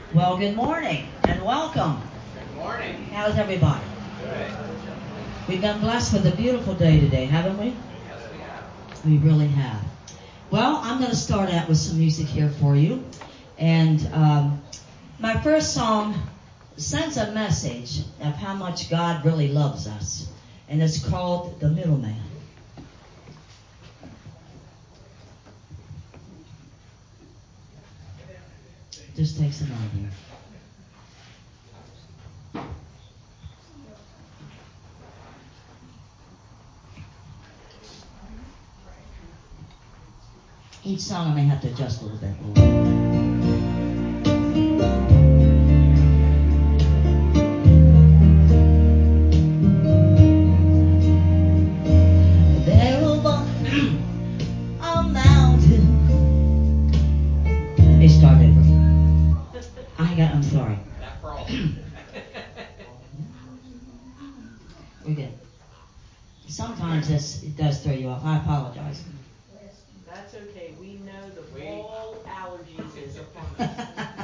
Well, good morning and welcome. Good morning. How's everybody? Good. We've been blessed with a beautiful day today, haven't we? Yes, we have. We really have. Well, I'm going to start out with some music here for you. And my first song sends a message of how much God really loves us. And it's called The Middleman. Just takes a moment here. Each song I may have to adjust a little bit more. There was a mountain. Let me start over. I'm sorry. That crawl. We're good. Sometimes it does throw you off. I apologize. That's okay. We know the fall allergies is upon us.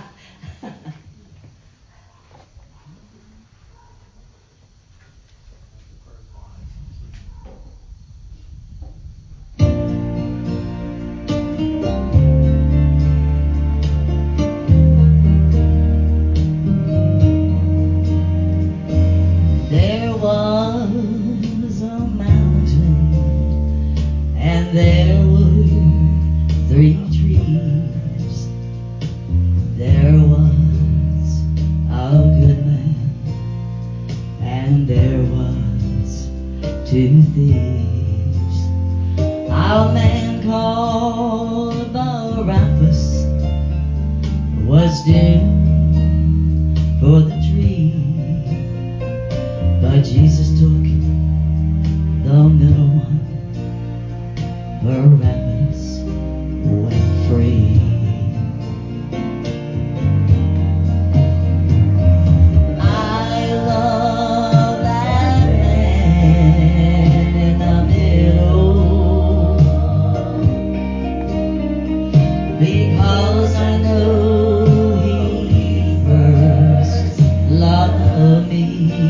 There was a mountain, and there were 3 trees. There was a good man, and there was 2 thieves. A man called Barabbas was doomed for the tree, but Jesus took the middle one. Barabbas went free. I love that man in the middle, because I know he first loved me.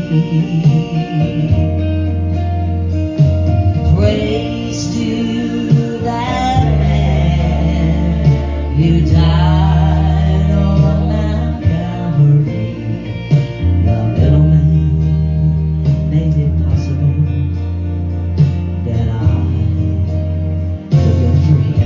Praise to that man who died on Mount Calvary. The middleman made it possible that I could go free.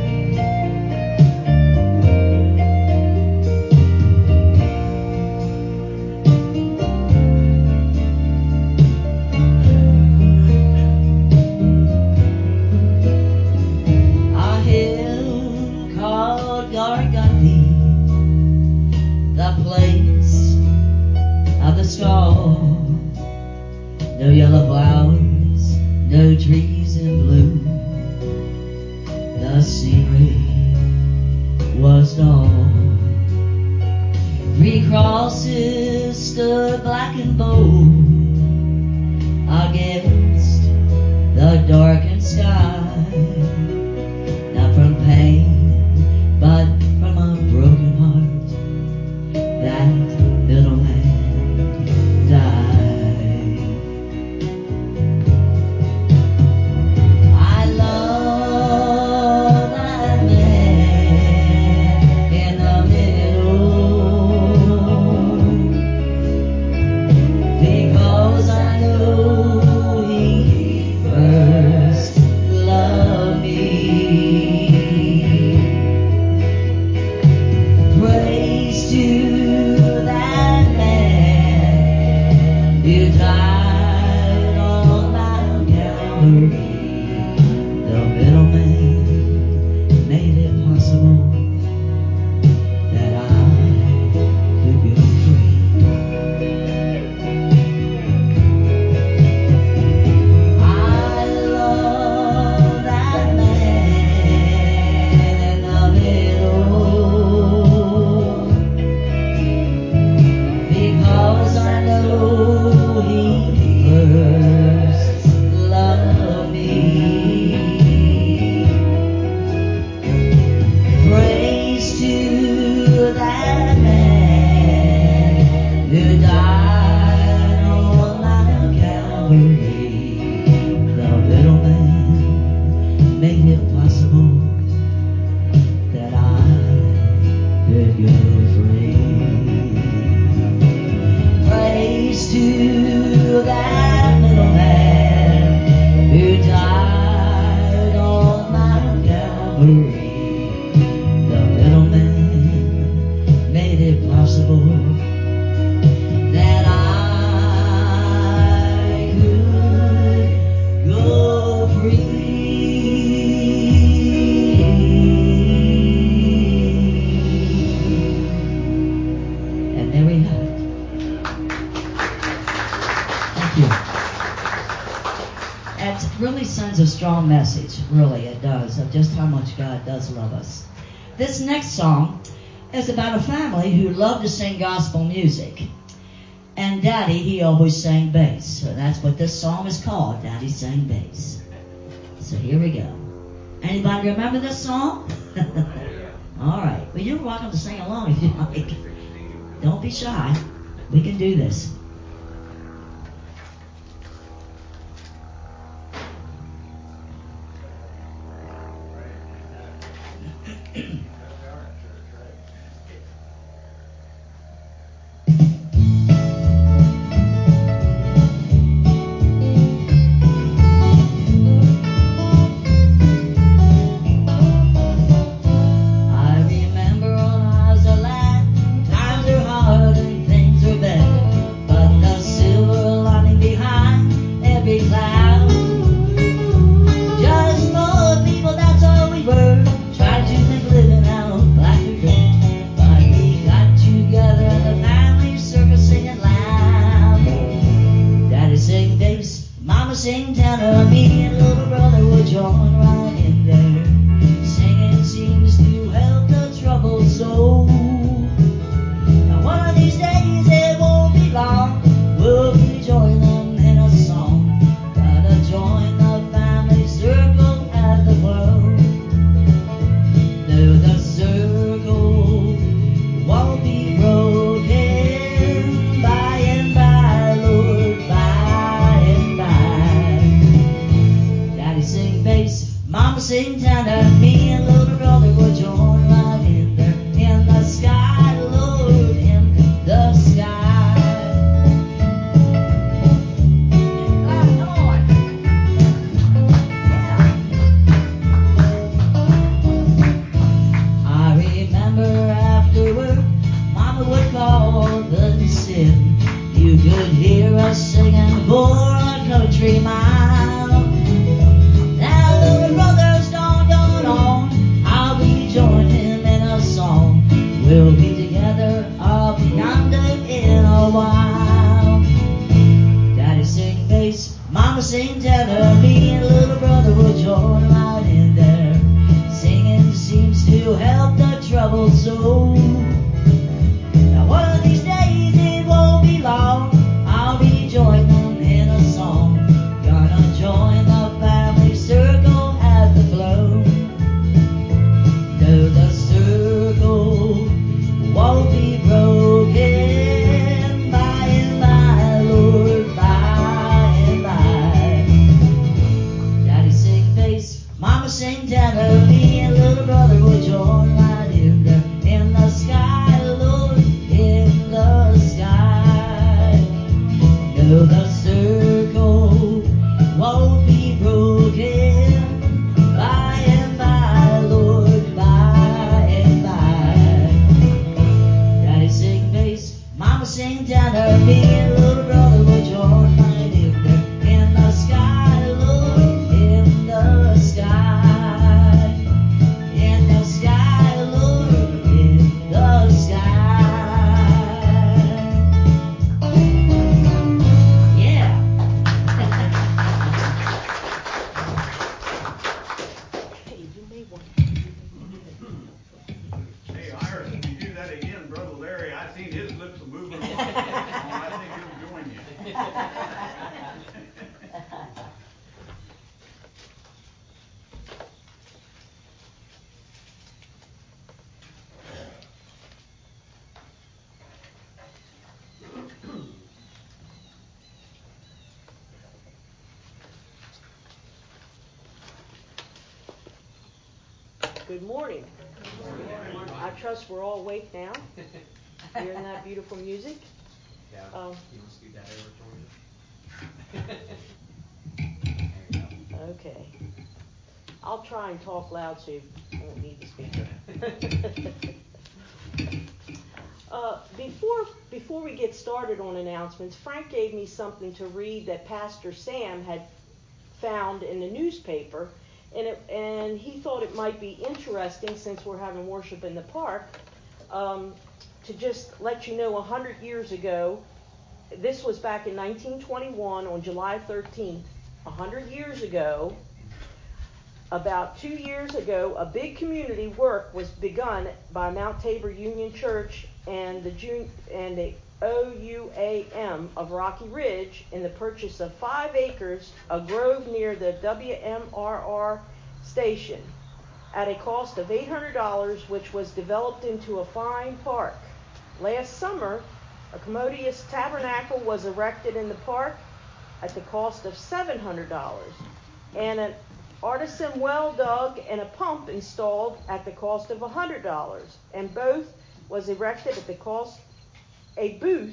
A hill called Garganthe, the place of the skull. No yellow flowers, no trees in bloom. The scenery was dull. 3 crosses stood black and bold against the darkened sky. Not from pain, but from a broken heart, that middleman died. I love that man in the middle, because strong message, really, it does, of just how much God does love us. This next song is about a family who loved to sing gospel music. And Daddy, he always sang bass. So that's what this song is called, Daddy Sang Bass. So here we go. Anybody remember this song? All right. Well, you're welcome to sing along if you like. Don't be shy. We can do this. Good morning. I trust we're all awake now, hearing that beautiful music. Yeah, you want to scoot that over, Georgia? There you go. Okay. I'll try and talk loud so you won't need the speaker. Before we get started on announcements, Frank gave me something to read that Pastor Sam had found in the newspaper, and he thought it might be interesting, since we're having worship in the park, to just let you know 100 years ago, this was back in 1921 on July 13th, 100 years ago, about 2 years ago, a big community work was begun by Mount Tabor Union Church and the OUAM of Rocky Ridge in the purchase of 5 acres, a grove near the WMRR station, at a cost of $800, which was developed into a fine park. Last summer, a commodious tabernacle was erected in the park at the cost of $700, and an artisan well dug and a pump installed at the cost of $100, and both was erected at the cost. A booth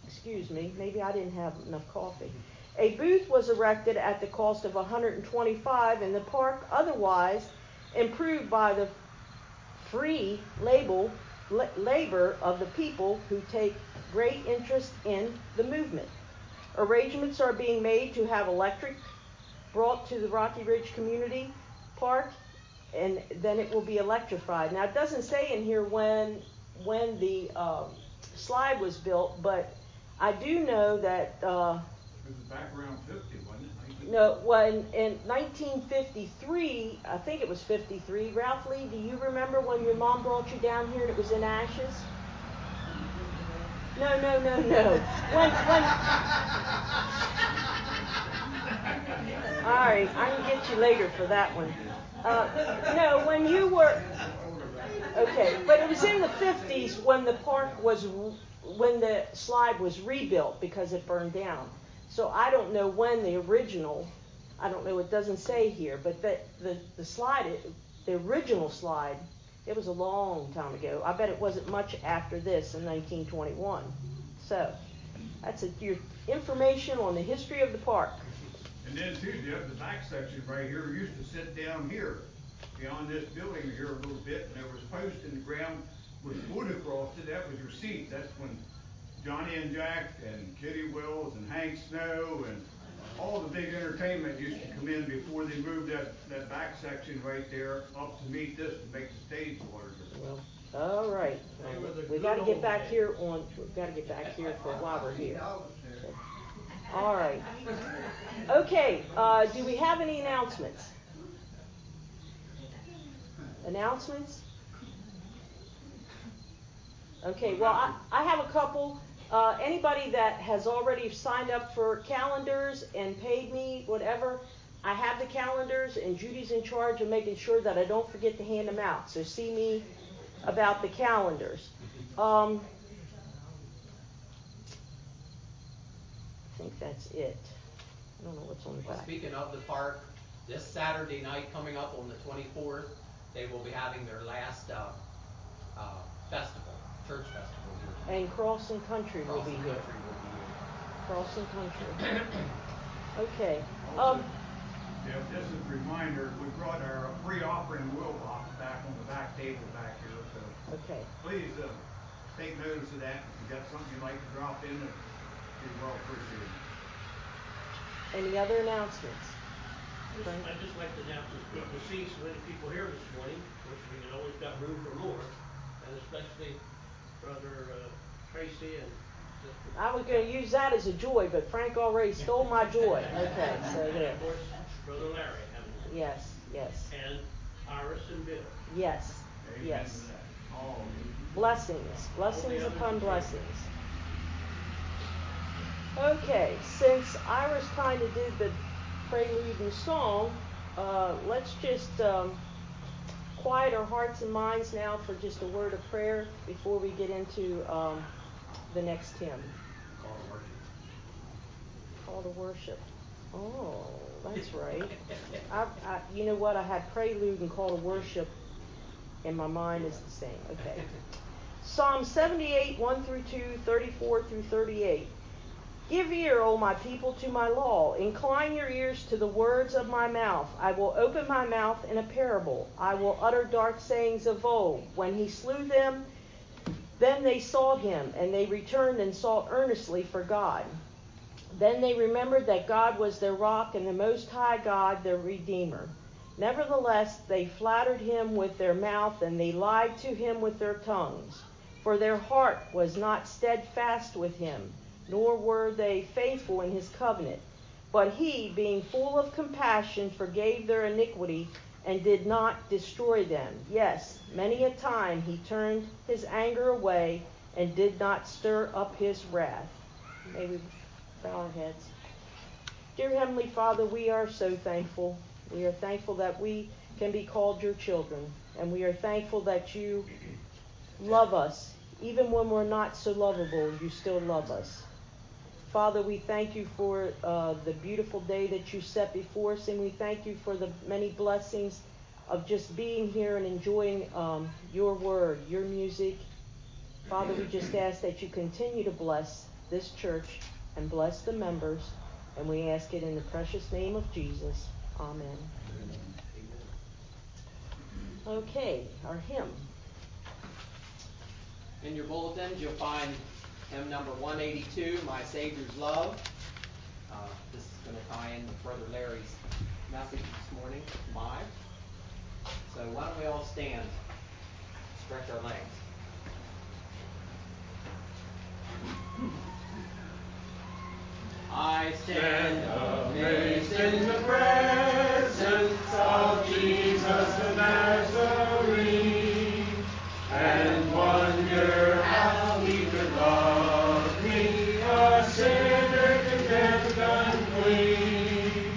was erected at the cost of $125, and the park otherwise improved by the free labor of the people who take great interest in the movement. Arrangements are being made to have electric brought to the Rocky Ridge Community Park, and then it will be electrified. Now, it doesn't say in here when the slide was built, but I do know that... it was back around 50, wasn't it? No, well, in 1953, I think it was 53, Ralph Lee, do you remember when your mom brought you down here and it was in ashes? No. When all right, I can get you later for that one. No, when you were... Okay, but it was in the 50s when the slide was rebuilt because it burned down. So I don't know when the original, I don't know, it doesn't say here, but the slide, the original slide, it was a long time ago. I bet it wasn't much after this in 1921. So that's your information on the history of the park. And then too, the back section right here used to sit down here, beyond this building here a little bit, and there was posts in the ground with wood across it. That was your seat. That's when Johnny and Jack and Kitty Wells and Hank Snow and all the big entertainment used to come in before they moved that back section right there up to meet this to make the stage larger. Well, all right. We've got to get back here for while we're here. Okay. All right. Okay. Do we have any announcements? Announcements? Okay. Well, I have a couple. Anybody that has already signed up for calendars and paid me whatever, I have the calendars, and Judy's in charge of making sure that I don't forget to hand them out. So see me about the calendars. I think that's it. I don't know what's on the back. Speaking of the park, this Saturday night coming up on the 24th, they will be having their last festival, church festival here. And Cross and Country will be here. Cross and Country. Okay. Yeah, just as a reminder, we brought our free offering wheel box back on the back table back here, so Okay. please take notice of that. If you got something you'd like to drop in, it'd be well appreciated. Any other announcements? I'd just like to announce it's good to see so many people here this morning. Of course, we can always got room for more, and especially Brother Tracy and Sister. I was going to use that as a joy, but Frank already stole my joy. Okay, so And there. of course, Brother Larry having. Yes. And Iris and Bill. Yes. Amen Yes. to that. All of them. Blessings upon blessings. Okay, since Iris kind of did the prelude and song, let's just quiet our hearts and minds now for just a word of prayer before we get into the next hymn. Call to worship. Oh, that's right. You know what? I had prelude and call to worship, and my mind is the same. Okay. Psalm 78, 1 through 2, 34 through 38. Give ear, O my people, to my law. Incline your ears to the words of my mouth. I will open my mouth in a parable. I will utter dark sayings of old. When he slew them, then they sought him, and they returned and sought earnestly for God. Then they remembered that God was their rock, and the Most High God their Redeemer. Nevertheless, they flattered him with their mouth, and they lied to him with their tongues. For their heart was not steadfast with him, nor were they faithful in his covenant. But he, being full of compassion, forgave their iniquity, and did not destroy them. Yes, many a time he turned his anger away and did not stir up his wrath. May we bow our heads. Dear Heavenly Father, we are so thankful. We are thankful that we can be called your children, and we are thankful that you love us. Even when we're not so lovable, you still love us. Father, we thank you for the beautiful day that you set before us, and we thank you for the many blessings of just being here and enjoying your word, your music. Father, we just ask that you continue to bless this church and bless the members, and we ask it in the precious name of Jesus. Amen. Okay, our hymn. In your bulletins, you'll find hymn number 182, My Savior's Love. This is going to tie in with Brother Larry's message this morning, live. So why don't we all stand, stretch our legs. I stand amazed in the presence of Jesus the Nazarene, and wonder how he could love me, a sinner condemned unclean.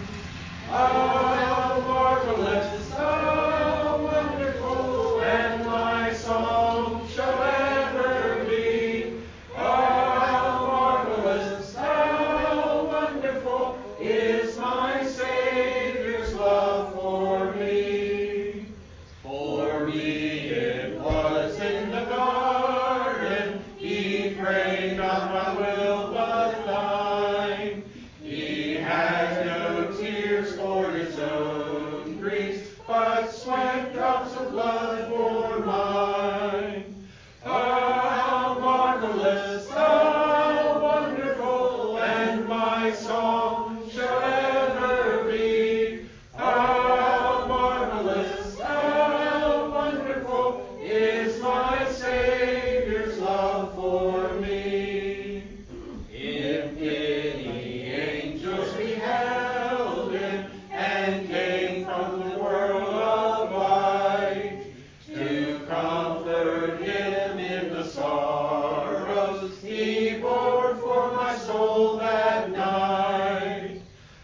How marvelous, how wonderful, and my song shall ever be. How marvelous, how wonderful is my Savior's love for me. For me it was in the garden, he prayed not my will but thine. He had no tears for his own griefs, but sweat drops of blood for mine. How marvelous, how wonderful, and my song shall ever be. How marvelous, how wonderful is my Savior's love for me. In pity, angels beheld him, and came from the world of light to comfort him in the sorrows he bore for my soul that night.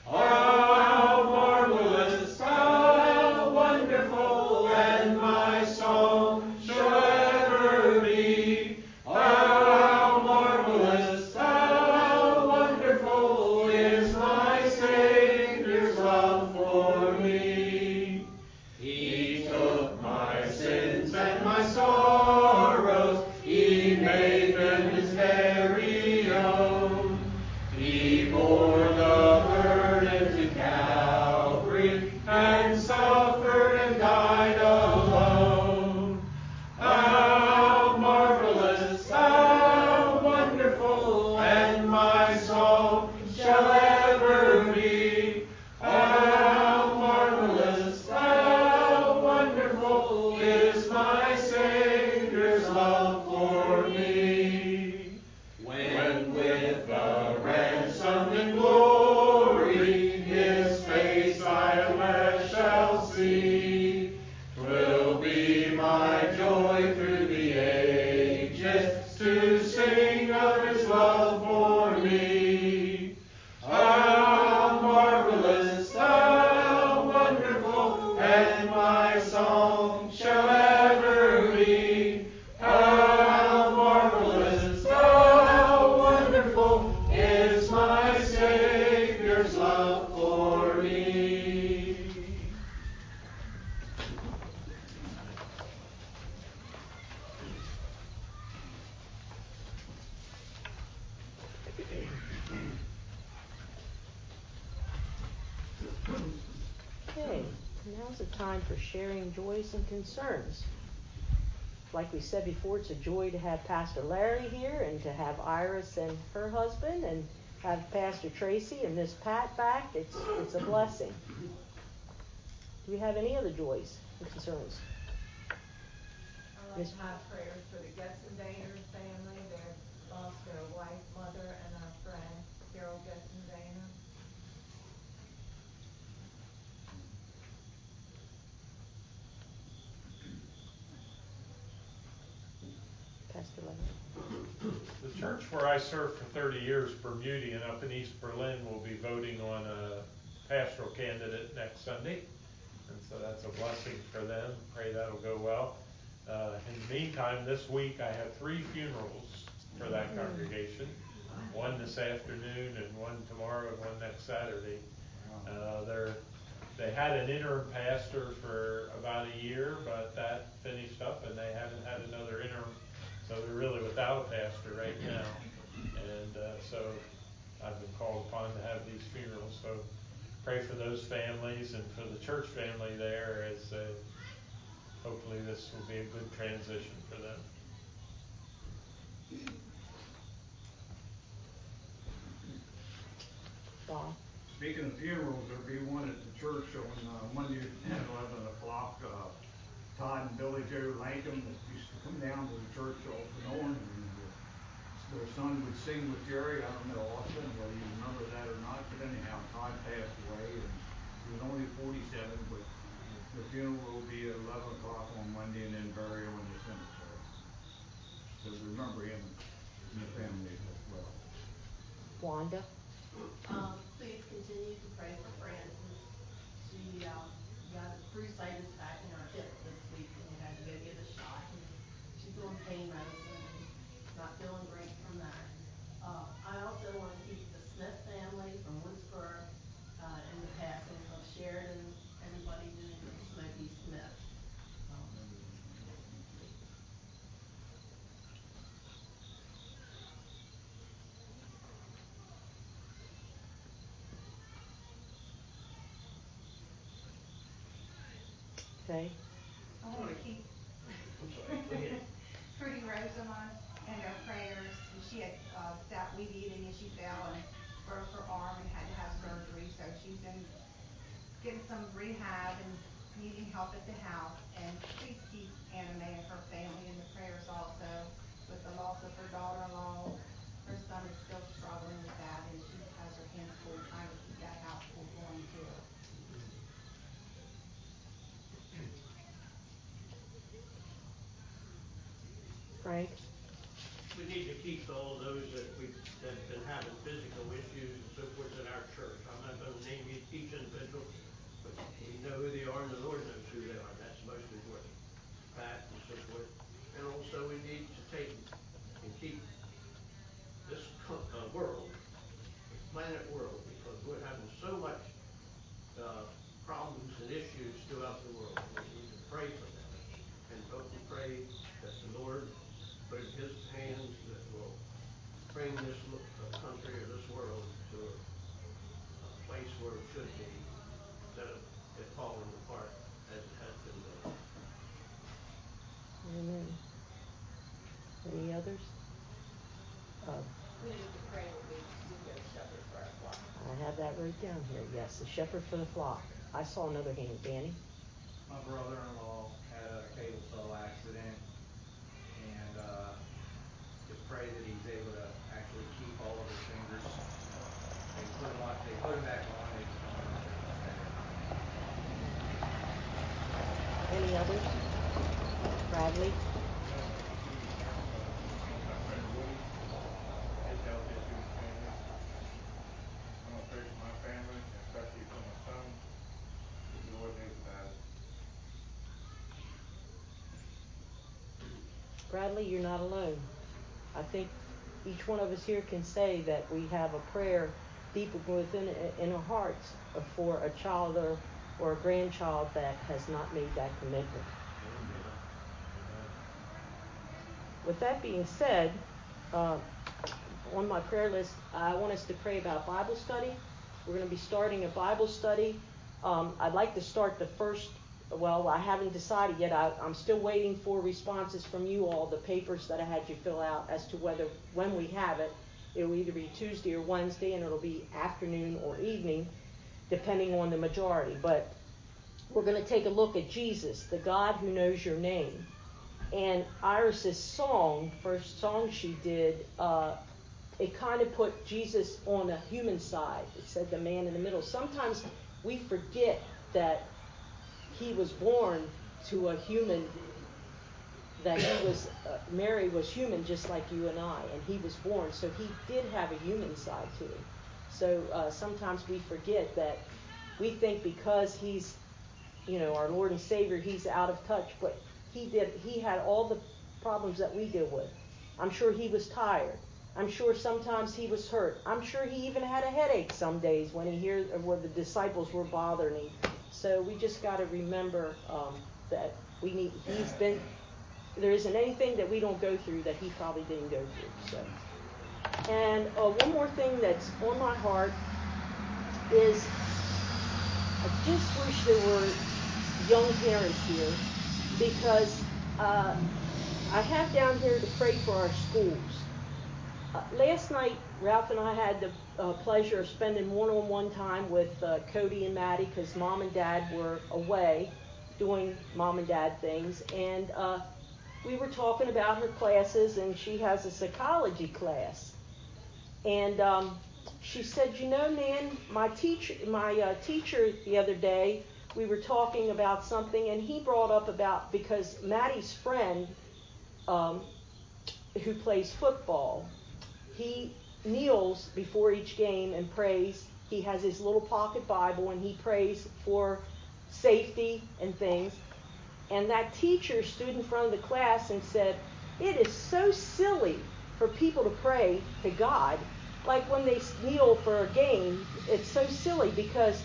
How marvelous, how wonderful, and my song shall ever be. How marvelous, how wonderful is my Savior's love for me. He took my sins and my sorrows, he made them his very own. He bore the burden to Calvary, and suffered and died alone. How marvelous, how wonderful, and my song shall ever be. How marvelous, how wonderful is my Savior's love for me. When with the ransomed in glory his face I at last shall see, 'twill be my joy through the ages to sing of his love for me. How marvelous, how wonderful, and my song shall ever be. How marvelous, how wonderful is my Savior's love for me. Okay, now's the time for sharing joys and concerns. Like we said before, it's a joy to have Pastor Larry here and to have Iris and her husband and have Pastor Tracy and Miss Pat back. It's a blessing. Do we have any other joys and concerns? I'd like to have prayers for the Getzendaner family. They lost their wife, mother, and our friend, Carol Getzendaner. Pastor Larry? The church where I served for 30 years, Bermudian, up in East Berlin, will be voting on a pastoral candidate next Sunday. And so that's a blessing for them. Pray that'll go well. In the meantime, this week I have 3 funerals for that congregation. One this afternoon and one tomorrow and one next Saturday. They had an interim pastor for about a year, but that finished up and they haven't had another interim. So they're really without a pastor right now. And so I've been called upon to have these funerals. So pray for those families and for the church family there as hopefully this will be a good transition for them. Bob? Speaking of funerals, there'll be one at the church on Monday at 11 o'clock. Todd and Billy Joe Lankum that used to come down to the church off and on, and their son would sing with Jerry. I don't know, Austin, whether you remember that or not, but anyhow, Todd passed away, and he was only 47, but the funeral will be at 11 o'clock on Monday, and then burial in the cemetery. So remember him and the family as well. Wanda? Please continue to pray for Frances. She got a bursitis back in her hip this week and had to go get a shot. And she's on pain medicine and not feeling great from that. I also want to keep the Smith family from Woodsboro in the passing of Sheridan and Buddy Doon and Smokey Smith. Okay. I want to keep Trudy Rosamond in their prayers. She had that weed eating and she fell and broke her arm and had to have surgery. So she's in getting some rehab and needing help at the house. And please keep Anna Mae and her family in the prayers also with the loss of her daughter-in-law. Her son is still struggling with that and she has her hands full trying to keep that house full going too. Frank? We need to keep all of those that have been having physical issues and so forth in our church. I'm not going to name each individual, but we know who they are and the Lord knows who they are. That's most important. Pat and so forth. And also we need to take and keep this world, the planet world, because we're having so much problems and issues throughout the world. We need to pray for them and hope and pray that the Lord put in his hands that will bring this country or this world to a place where it should be instead of it falling apart as it has been doing. Amen. Any others? We need to pray that we do get a shepherd for our flock. I have that wrote down here. Yes, the shepherd for the flock. I saw another hand. Danny? My brother-in-law had a cable tow accident, and just pray that he's able to actually keep all of his fingers. They put him back on. They just don't know if they can stay or not. Any others? Bradley? Health issues, family. I'm going to pray for my family, especially for my son. The Lord knows about it. Bradley, you're not alone. I think each one of us here can say that we have a prayer deep within in our hearts for a child or a grandchild that has not made that commitment. With that being said, on my prayer list, I want us to pray about Bible study. We're going to be starting a Bible study. I'd like to start the first, well, I haven't decided yet. I'm still waiting for responses from you all, the papers that I had you fill out as to when we have it. It will either be Tuesday or Wednesday, and it'll be afternoon or evening, depending on the majority. But we're going to take a look at Jesus, the God who knows your name. And Iris's song, first song she did, it kind of put Jesus on a human side. It said the man in the middle. Sometimes we forget that he was born to a human that he was, Mary was human just like you and I, and he was born, so he did have a human side to him. So sometimes we forget that we think because he's, our Lord and Savior, he's out of touch, but he had all the problems that we deal with. I'm sure he was tired. I'm sure sometimes he was hurt. I'm sure he even had a headache some days when where the disciples were bothering him. So we just got to remember that there isn't anything that we don't go through that he probably didn't go through. So, and one more thing that's on my heart is I just wish there were young parents here, because I have down here to pray for our schools. Last night, Ralph and I had the pleasure of spending one-on-one time with Cody and Maddie, because Mom and Dad were away doing Mom and Dad things, and we were talking about her classes, and she has a psychology class. And she said, Nan, my teacher the other day, we were talking about something, and he brought up because Maddie's friend, who plays football, he kneels before each game and prays. He has his little pocket Bible, and he prays for safety and things. And that teacher stood in front of the class and said, it is so silly for people to pray to God. Like when they kneel for a game, it's so silly because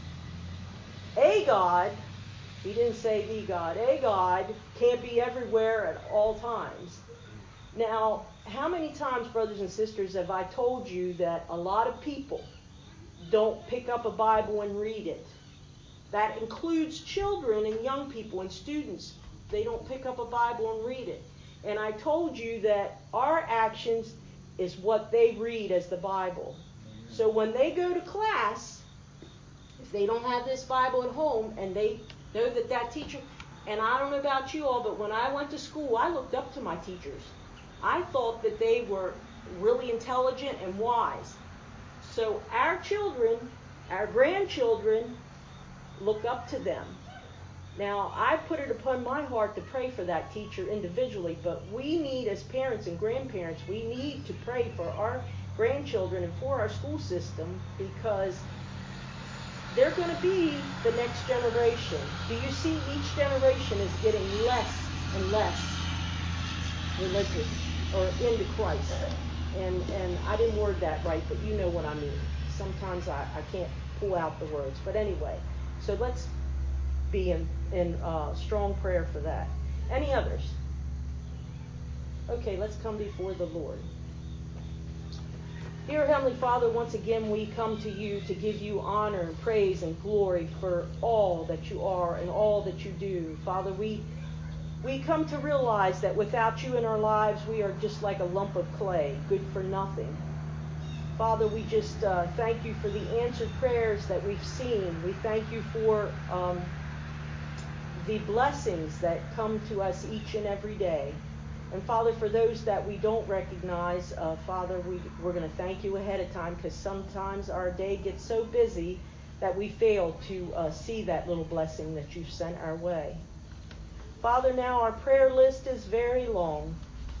a God, he didn't say the God, a God can't be everywhere at all times. Now, how many times, brothers and sisters, have I told you that a lot of people don't pick up a Bible and read it? That includes children and young people and students. They don't pick up a Bible and read it. And I told you that our actions is what they read as the Bible. So when they go to class, if they don't have this Bible at home and they know that teacher, and I don't know about you all, but when I went to school, I looked up to my teachers. I thought that they were really intelligent and wise. So our children, our grandchildren, look up to them. Now, I put it upon my heart to pray for that teacher individually, but we need, as parents and grandparents, we need to pray for our grandchildren and for our school system, because they're going to be the next generation. Do you see each generation is getting less and less religious or into Christ? And I didn't word that right, but you know what I mean. Sometimes I can't pull out the words. But anyway, so let's be in strong prayer for that. Any others? Okay, let's come before the Lord. Dear Heavenly Father, once again we come to you to give you honor and praise and glory for all that you are and all that you do. Father, we come to realize that without you in our lives, we are just like a lump of clay, good for nothing. Father, we just thank you for the answered prayers that we've seen. We thank you for the blessings that come to us each and every day. And Father, for those that we don't recognize, Father, we're going to thank you ahead of time, because sometimes our day gets so busy that we fail to see that little blessing that you've sent our way. Father, now our prayer list is very long.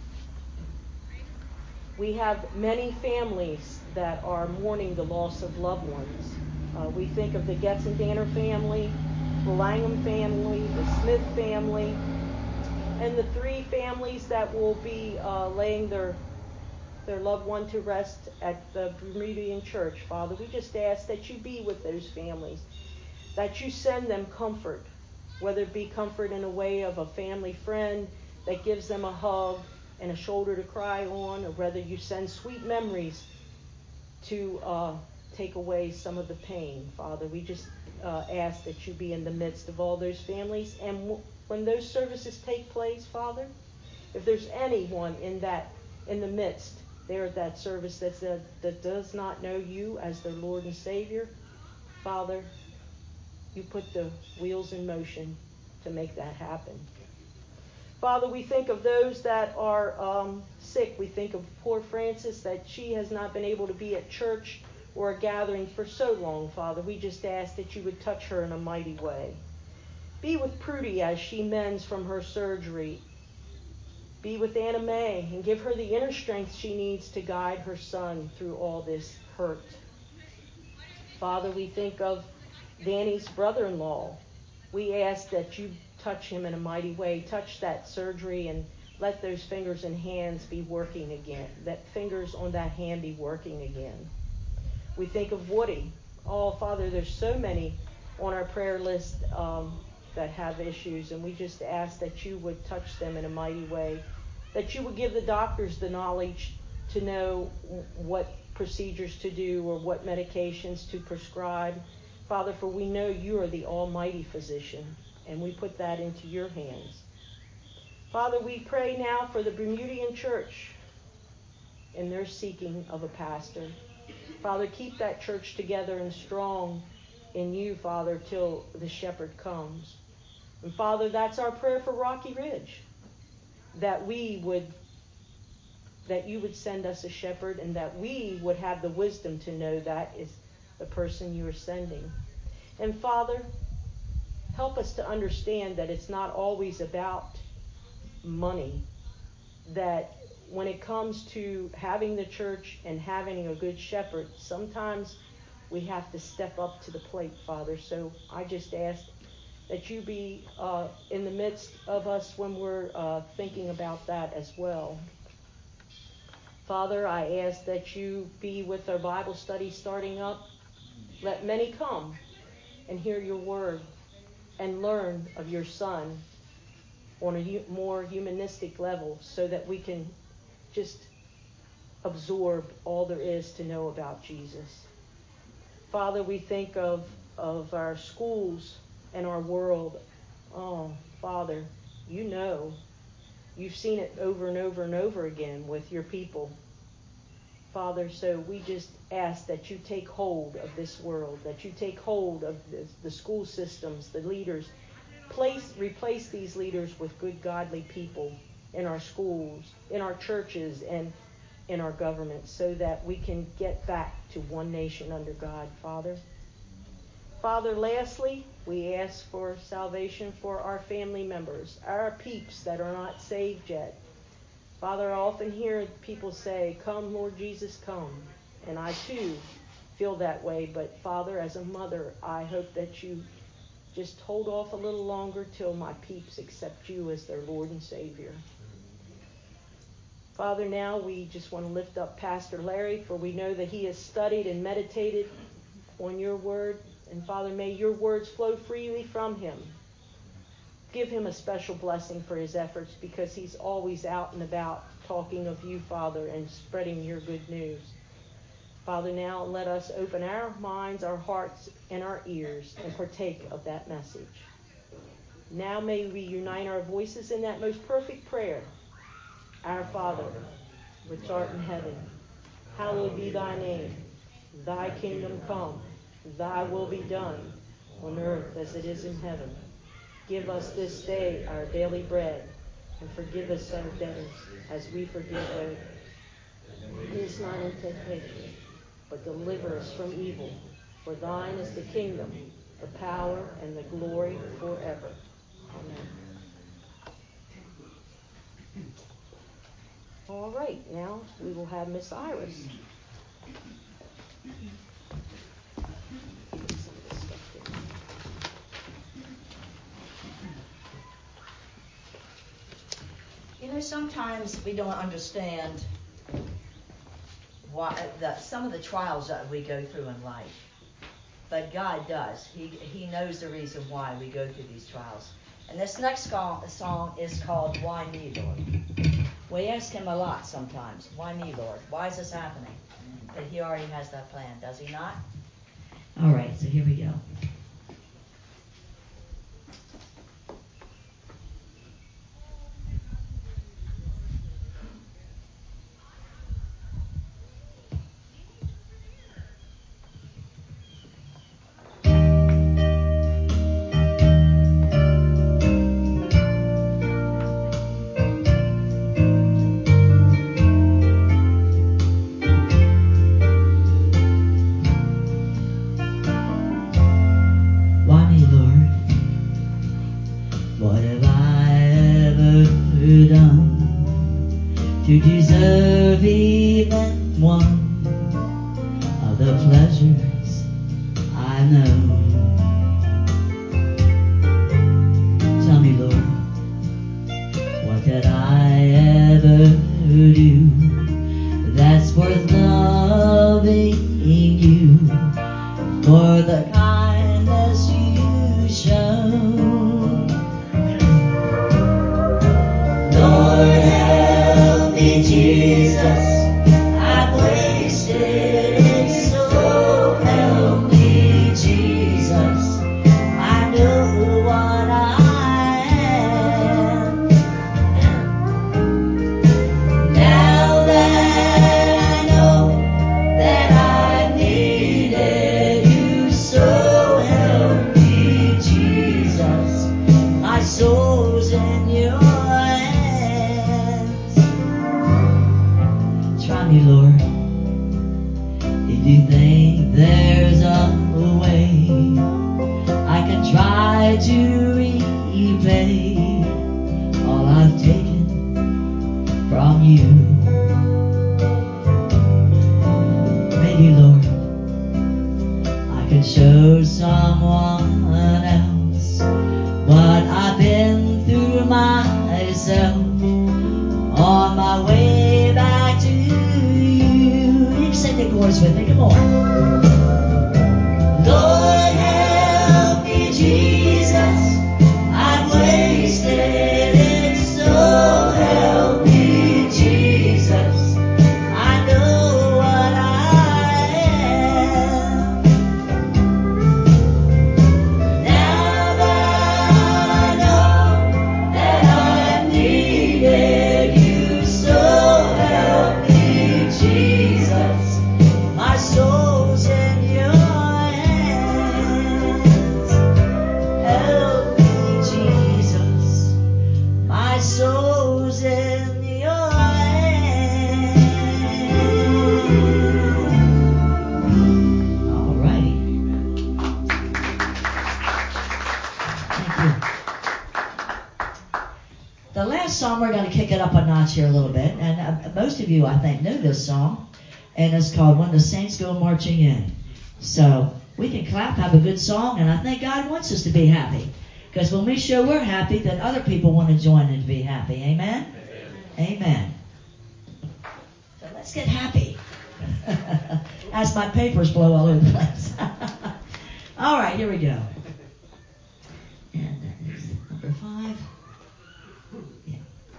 We have many families that are mourning the loss of loved ones. We think of the Getzendanner family, the Langham family, the Smith family, and the 3 families that will be laying their loved one to rest at the Bermudian Church. Father, we just ask that you be with those families, that you send them comfort, whether it be comfort in a way of a family friend that gives them a hug and a shoulder to cry on, or whether you send sweet memories to take away some of the pain. Father, we just ask that you be in the midst of all those families. And when those services take place, Father, if there's anyone in the midst there at that service that does not know you as their Lord and Savior, Father, you put the wheels in motion to make that happen. Father, we think of those that are sick. We think of poor Frances, that she has not been able to be at church or a gathering for so long, Father. We just ask that you would touch her in a mighty way. Be with Prudy as she mends from her surgery. Be with Anna Mae and give her the inner strength she needs to guide her son through all this hurt. Father, we think of Danny's brother-in-law. We ask that you touch him in a mighty way. Touch that surgery and let those fingers and hands be working again. That fingers on that hand be working again. We think of Woody. Oh, Father, there's so many on our prayer list that have issues, and we just ask that you would touch them in a mighty way, that you would give the doctors the knowledge to know what procedures to do or what medications to prescribe. Father, for we know you are the almighty physician, and we put that into your hands. Father, we pray now for the Bermudian church in their seeking of a pastor. Father, keep that church together and strong in you, Father, till the shepherd comes. And Father, that's our prayer for Rocky Ridge, that you would send us a shepherd, and that we would have the wisdom to know that is the person you are sending. And Father, help us to understand that it's not always about money, that when it comes to having the church and having a good shepherd, sometimes we have to step up to the plate, Father. So I just ask that you be in the midst of us when we're thinking about that as well. Father, I ask that you be with our Bible study starting up. Let many come and hear your word and learn of your Son on a more humanistic level, so that we can just absorb all there is to know about Jesus. Father, we think of our schools and our world. Oh, Father, you know. You've seen it over and over and over again with your people. Father, so we just ask that you take hold of this world, that you take hold of the school systems, the leaders. Replace these leaders with good, godly people in our schools, in our churches, and in our government, so that we can get back to one nation under God, Father. Father, lastly, we ask for salvation for our family members, our peeps that are not saved yet. Father, I often hear people say, "Come, Lord Jesus, come." And I too feel that way. But Father, as a mother, I hope that you just hold off a little longer till my peeps accept you as their Lord and Savior. Father, now we just want to lift up Pastor Larry, for we know that he has studied and meditated on your word. And Father, may your words flow freely from him. Give him a special blessing for his efforts, because he's always out and about talking of you, Father, and spreading your good news. Father, now let us open our minds, our hearts, and our ears and partake of that message. Now may we unite our voices in that most perfect prayer. Our Father, which art in heaven, hallowed be thy name. Thy kingdom come, thy will be done, on earth as it is in heaven. Give us this day our daily bread, and forgive us our debts as we forgive those. Lead us not into temptation, but deliver us from evil. For thine is the kingdom, the power, and the glory forever. Amen. All right, now we will have Miss Iris. You know, sometimes we don't understand why some of the trials that we go through in life. But God does. He knows the reason why we go through these trials. And this next song is called Why Me, Lord? We ask him a lot sometimes. Why me, Lord? Why is this happening? But he already has that plan, does he not? All right, so here we go. deserve even one of the pleasures I know. Tell me, Lord, what did I ever do that's worth loving you for the kindness you show? Lord, help me, Jesus, I've wasted it, so help me, Jesus, I know what I am. Now that I know that I needed you, so help me, Jesus, my soul's in your hands. Try me, Lord, if you think there's a way I can try to repay all I've taken from you. Maybe, Lord, I can show someone else what I've been through myself on my way back to you. You can sing the chorus with me, come on. Lord, help me, Jesus, I've wasted it, so help me, Jesus, I know what I am. Now that I know that I needed you, so help me, Jesus, my soul's in your hands. Help me, Jesus, my soul's in your hands. All righty. Thank you. The last song, we're going to kick it up a notch here a little bit. And most of you, I think, know this song. And it's called When the Saints Go Marching In. So we can clap, have a good song, and I think God wants us to be happy. Because when we show we're happy, then other people want to join in to be happy. Amen? Amen. So let's get happy. As my papers blow all over the place. All right, here we go. And that is number 5. Yeah.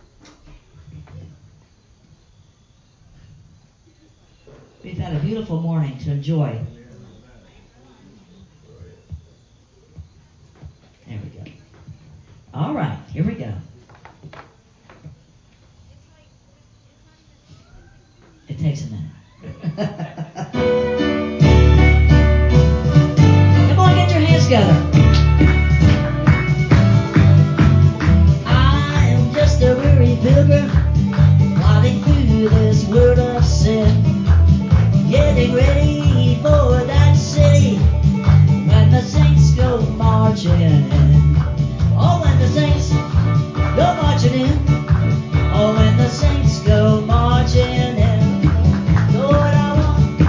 We've had a beautiful morning to enjoy. There we go. All right, here we go. It takes a minute. Come on, get your hands together. I am just a weary pilgrim plodding through this world of sin, getting ready for that city when the saints go marching in. Oh, when the saints go marching in. Oh, when the saints go marching in. Lord, I want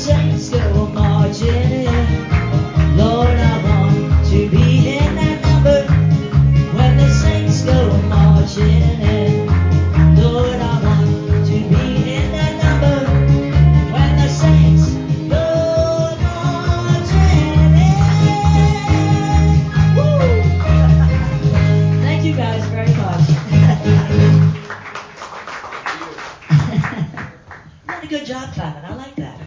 saints go marching in, Lord, I want to be in that number. When the saints go marching in, Lord, I want to be in that number. When the saints go marching in. Woo! Thank you guys very much. You did a good job clapping. I like that.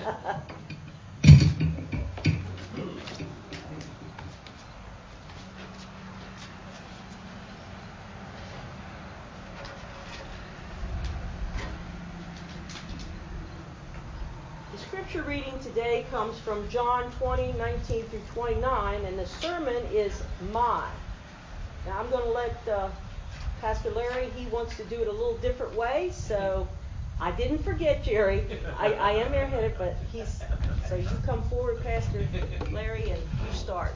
The scripture reading today comes from John 20:19 through 29, and the sermon is mine. Now I'm going to let Pastor Larry, he wants to do it a little different way, so I didn't forget Jerry. I am airheaded, but so you come forward, Pastor Larry, and you start.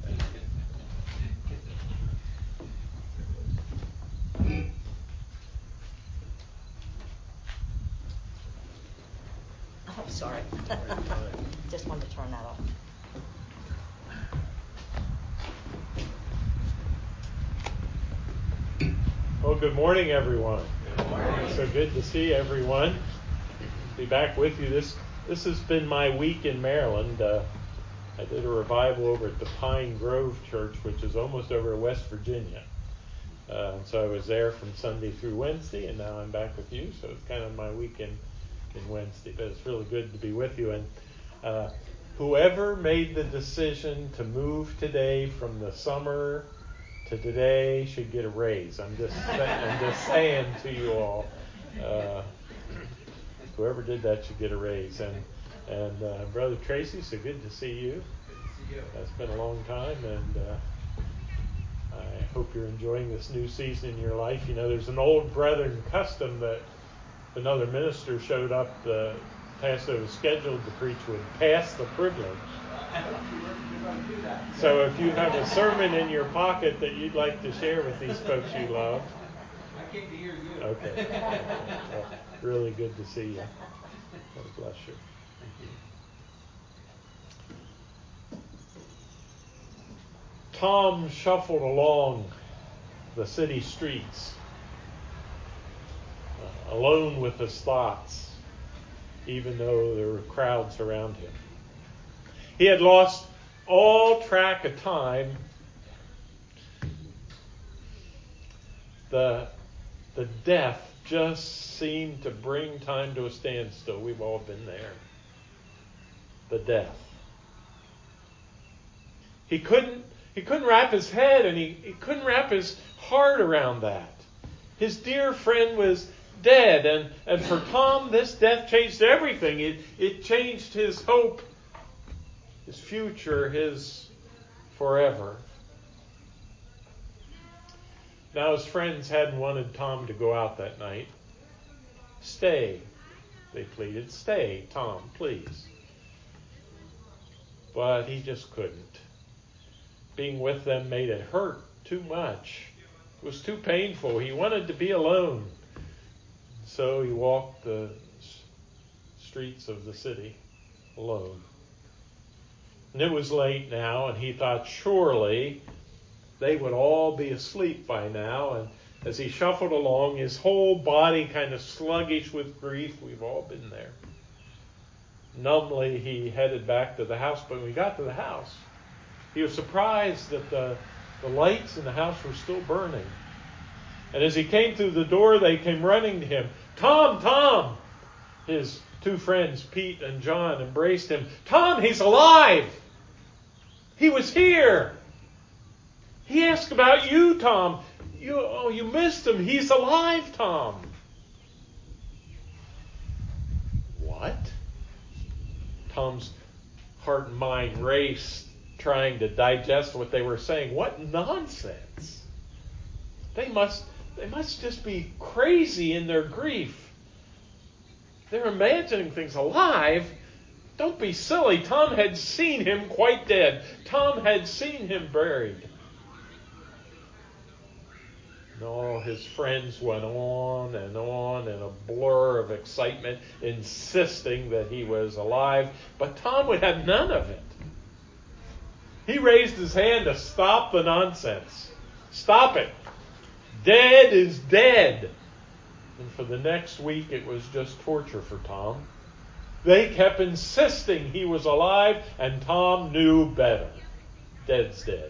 Oh, sorry. Just wanted to turn that off. Well, good morning, everyone. Good morning. So good to see everyone. Be back with you. This has been my week in Maryland. I did a revival over at the Pine Grove Church, which is almost over to West Virginia. So I was there from Sunday through Wednesday, and now I'm back with you. So it's kind of my weekend in Wednesday, but it's really good to be with you. And whoever made the decision to move today from the summer to today should get a raise. I'm just saying to you all, whoever did that should get a raise. And Brother Tracy, so good to see you. Good to see you. It's been a long time, and I hope you're enjoying this new season in your life. You know, there's an old brethren custom that if another minister showed up, the pastor was scheduled to preach would pass the privilege. So if you have a sermon in your pocket that you'd like to share with these folks you love. I came to hear you. Okay. Well, really good to see you. God bless you. Thank you. Tom shuffled along the city streets, alone with his thoughts, even though there were crowds around him. He had lost all track of time. The death just seemed to bring time to a standstill. We've all been there. The death. He couldn't wrap his head and he couldn't wrap his heart around that. His dear friend was dead, and for Tom, this death changed everything. It changed his hope, his future, his forever. Now his friends hadn't wanted Tom to go out that night. Stay, they pleaded. Stay, Tom, please. But he just couldn't. Being with them made it hurt too much. It was too painful. He wanted to be alone. So he walked the streets of the city alone. And it was late now, and he thought surely they would all be asleep by now. And as he shuffled along, his whole body kind of sluggish with grief. We've all been there. Numbly, he headed back to the house. But when he got to the house, he was surprised that the lights in the house were still burning. And as he came through the door, they came running to him. Tom, Tom! His two friends, Pete and John, embraced him. Tom, he's alive! He was here! He asked about you, Tom. You missed him. He's alive, Tom. What? Tom's heart and mind raced, trying to digest what they were saying. What nonsense! They must just be crazy in their grief. They're imagining things. Alive? Don't be silly. Tom had seen him quite dead. Tom had seen him buried. And all his friends went on in a blur of excitement, insisting that he was alive. But Tom would have none of it. He raised his hand to stop the nonsense. Stop it. Dead is dead. And for the next week, it was just torture for Tom. They kept insisting he was alive, and Tom knew better. Dead's dead.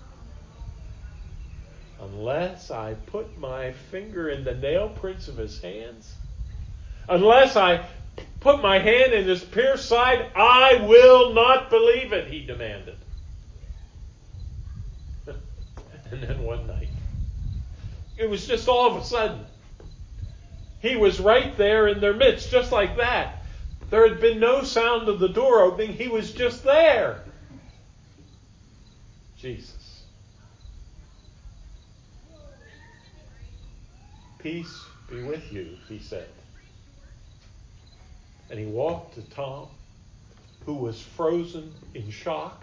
Unless I put my finger in the nail prints of his hands, unless I put my hand in his pierced side, I will not believe it, he demanded. And then one night, it was just all of a sudden, he was right there in their midst, just like that. There had been no sound of the door opening. He was just there. Jesus. Peace be with you, he said. And he walked to Tom, who was frozen in shock,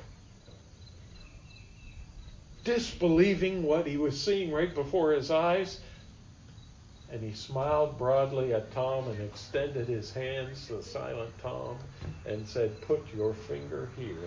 disbelieving what he was seeing right before his eyes. And he smiled broadly at Tom and extended his hands to the silent Tom and said, "Put your finger here."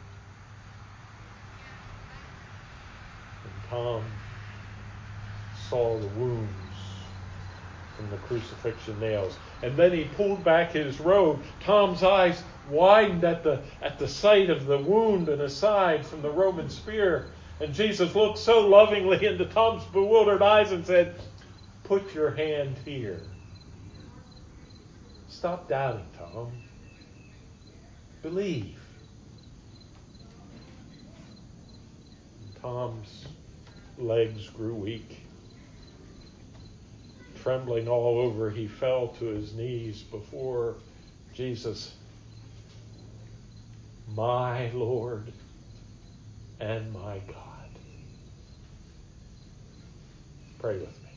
And Tom saw the wounds from the crucifixion nails. And then he pulled back his robe. Tom's eyes widened at the sight of the wound in his side from the Roman spear. And Jesus looked so lovingly into Tom's bewildered eyes and said, "Put your hand here." Stop doubting, Tom. Believe. And Tom's legs grew weak. Trembling all over, he fell to his knees before Jesus. "My Lord and my God." Pray with me.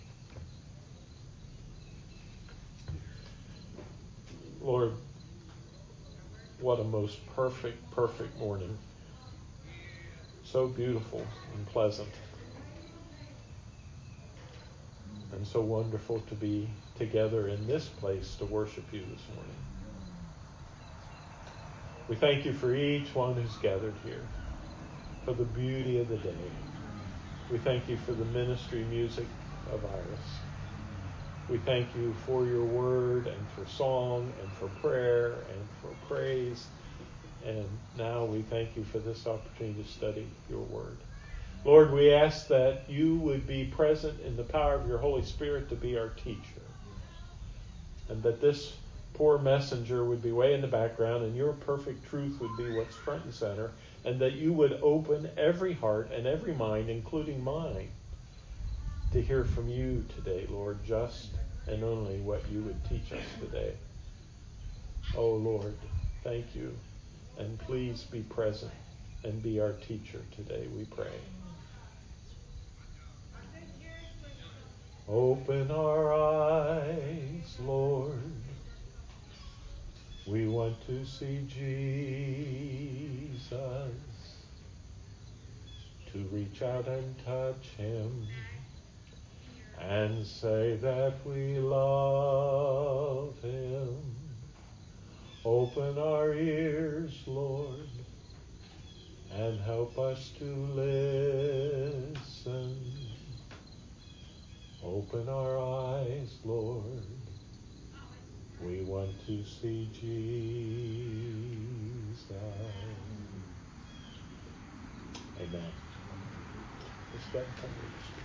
Lord, what a most perfect morning. So beautiful and pleasant. And so wonderful to be together in this place to worship you this morning. We thank you for each one who's gathered here, for the beauty of the day. We thank you for the ministry music of Iris. We thank you for your word and for song and for prayer and for praise. And now we thank you for this opportunity to study your word. Lord, we ask that you would be present in the power of your Holy Spirit to be our teacher. And that this poor messenger would be way in the background and your perfect truth would be what's front and center. And that you would open every heart and every mind, including mine, to hear from you today, Lord, just and only what you would teach us today. Oh, Lord, thank you. And please be present and be our teacher today, we pray. Open our eyes, Lord. We want to see Jesus, to reach out and touch him and say that we love him. Open our ears, Lord, and help us to listen. Open our eyes, Lord. We want to see Jesus. Amen. Let's go and come to the street.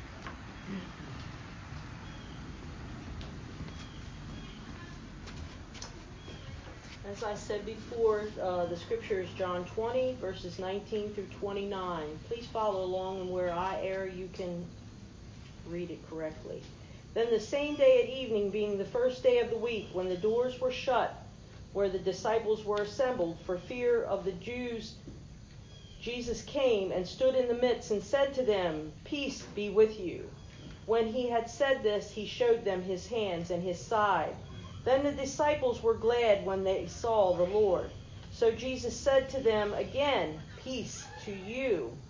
As I said before, the scripture is John 20, verses 19 through 29. Please follow along, and where I err, you can read it correctly. Then the same day at evening, being the first day of the week, when the doors were shut, where the disciples were assembled for fear of the Jews, Jesus came and stood in the midst and said to them, "Peace be with you." When he had said this, he showed them his hands and his side. Then the disciples were glad when they saw the Lord. So Jesus said to them again, "Peace to you.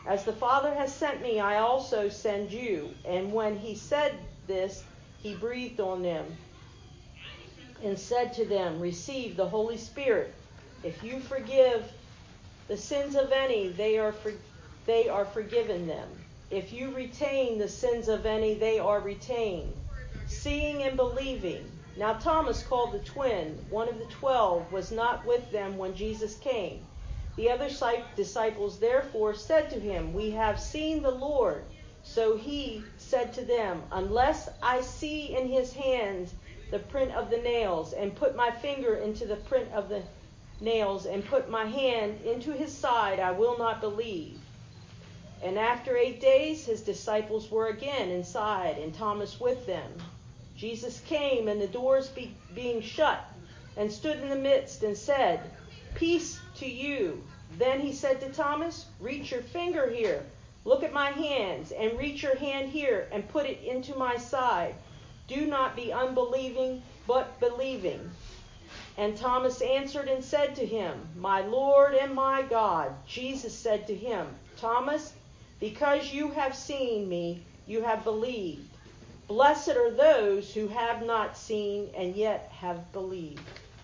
As the Father has sent me, I also send you. And when he said this, he breathed on them and said to them, receive the Holy Spirit. If you forgive the sins of any, they are forgiven them. If you retain the sins of any, they are retained. Seeing and believing. Now Thomas, called the twin, one of the 12, was not with them when Jesus came. The other disciples therefore said to him, we have seen the Lord. So he said to them, unless I see in his hands the print of the nails, and put my finger into the print of the nails, and put my hand into his side, I will not believe. And after 8 days, his disciples were again inside, and Thomas with them. Jesus came, and the doors being shut, and stood in the midst, and said, peace to you. Then he said to Thomas, reach your finger here. Look at my hands, and reach your hand here, and put it into my side. Do not be unbelieving, but believing. And Thomas answered and said to him, my Lord and my God. Jesus said to him, Thomas, because you have seen me, you have believed. Blessed are those who have not seen and yet have believed.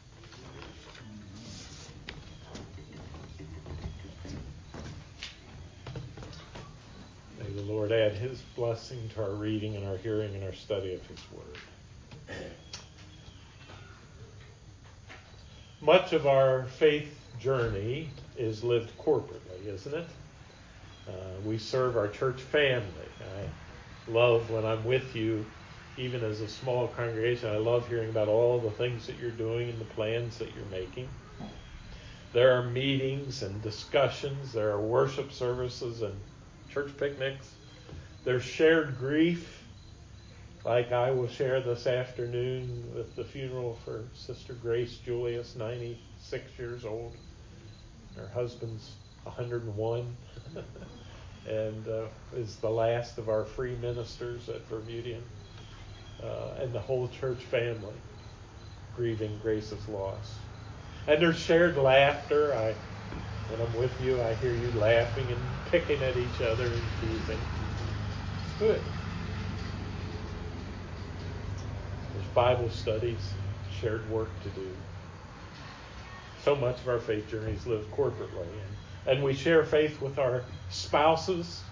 May the Lord add his blessing to our reading and our hearing and our study of his word. Much of our faith journey is lived corporately, isn't it? We serve our church family. I love when I'm with you, even as a small congregation, I love hearing about all the things that you're doing and the plans that you're making. There are meetings and discussions. There are worship services and church picnics. There's shared grief, like I will share this afternoon with the funeral for Sister Grace Julius, 96 years old. Her husband's 101 and is the last of our free ministers at Bermudian. And the whole church family grieving Grace's loss. And there's shared laughter. When I'm with you, I hear you laughing and picking at each other and teasing. It's good. There's Bible studies, shared work to do. So much of our faith journey is lived corporately. And we share faith with our spouses.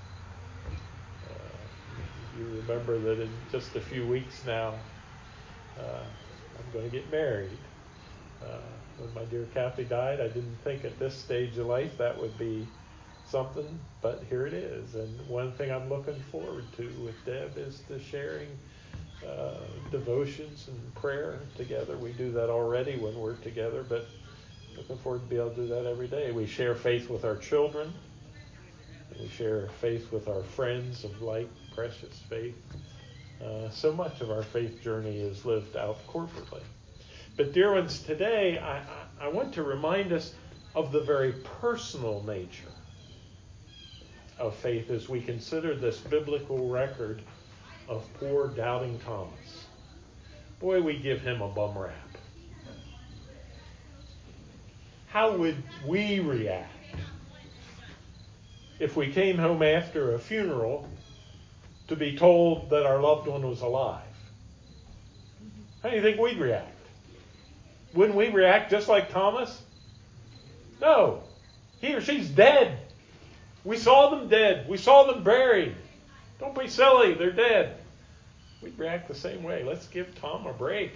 You remember that in just a few weeks now, I'm going to get married. When my dear Kathy died, I didn't think at this stage of life that would be something, but here it is. And one thing I'm looking forward to with Deb is the sharing devotions and prayer together. We do that already when we're together, but looking forward to be able to do that every day. We share faith with our children. We share faith with our friends of like precious faith. So much of our faith journey is lived out corporately. But dear ones, today I want to remind us of the very personal nature of faith as we consider this biblical record of poor doubting Thomas. Boy, we give him a bum rap. How would we react if we came home after a funeral to be told that our loved one was alive? How do you think we'd react? Wouldn't we react just like Thomas? No. He or she's dead. We saw them dead. We saw them buried. Don't be silly. They're dead. We'd react the same way. Let's give Tom a break.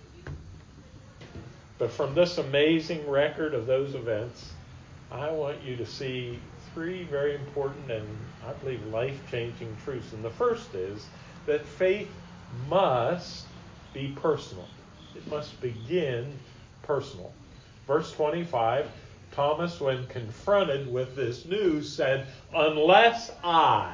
But from this amazing record of those events, I want you to see three very important and, I believe, life-changing truths. And the first is that faith must be personal. It must begin personal. Verse 25, Thomas, when confronted with this news, said, unless I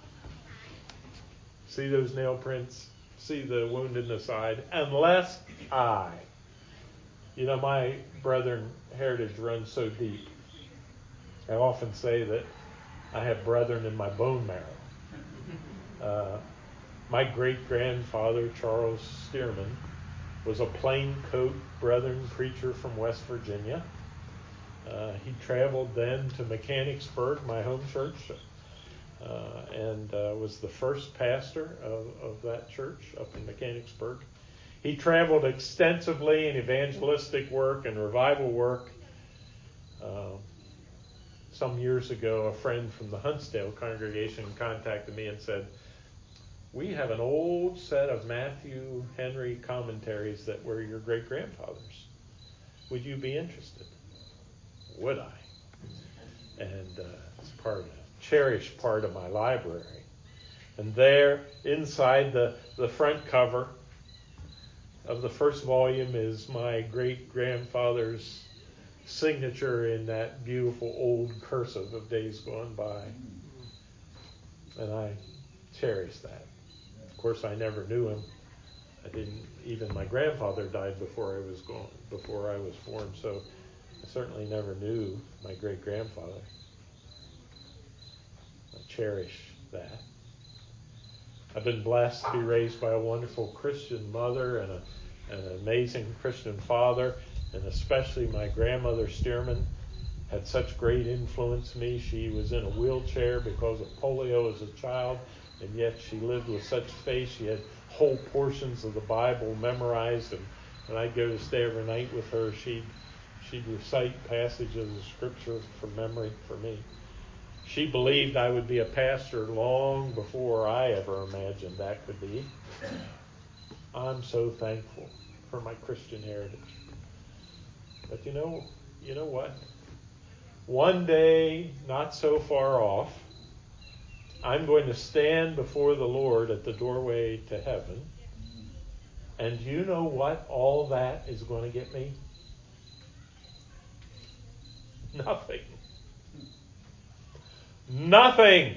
see those nail prints, see the wound in the side, unless I. You know, my brethren heritage runs so deep. I often say that I have brethren in my bone marrow. My great-grandfather, Charles Stearman, was a plain-coat Brethren preacher from West Virginia. He traveled then to Mechanicsburg, my home church, and was the first pastor of that church up in Mechanicsburg. He traveled extensively in evangelistic work and revival work. Some years ago, a friend from the Huntsdale congregation contacted me and said, "We have an old set of Matthew Henry commentaries that were your great-grandfather's. Would you be interested?" Would I? And it's a cherished part of my library. And there, inside the front cover of the first volume, is my great-grandfather's signature in that beautiful old cursive of days gone by. And I cherish that. Of course, I never knew him. Even my grandfather died before I was born, so I certainly never knew my great-grandfather. I cherish that. I've been blessed to be raised by a wonderful Christian mother and an amazing Christian father, and especially my grandmother Stearman had such great influence on me. She was in a wheelchair because of polio as a child, and yet she lived with such faith. She had whole portions of the Bible memorized, and when I'd go to stay every night with her, she'd recite passages of Scripture from memory for me. She believed I would be a pastor long before I ever imagined that could be. I'm so thankful for my Christian heritage. But you know what? One day, not so far off, I'm going to stand before the Lord at the doorway to heaven. And you know what all that is going to get me? Nothing. Nothing.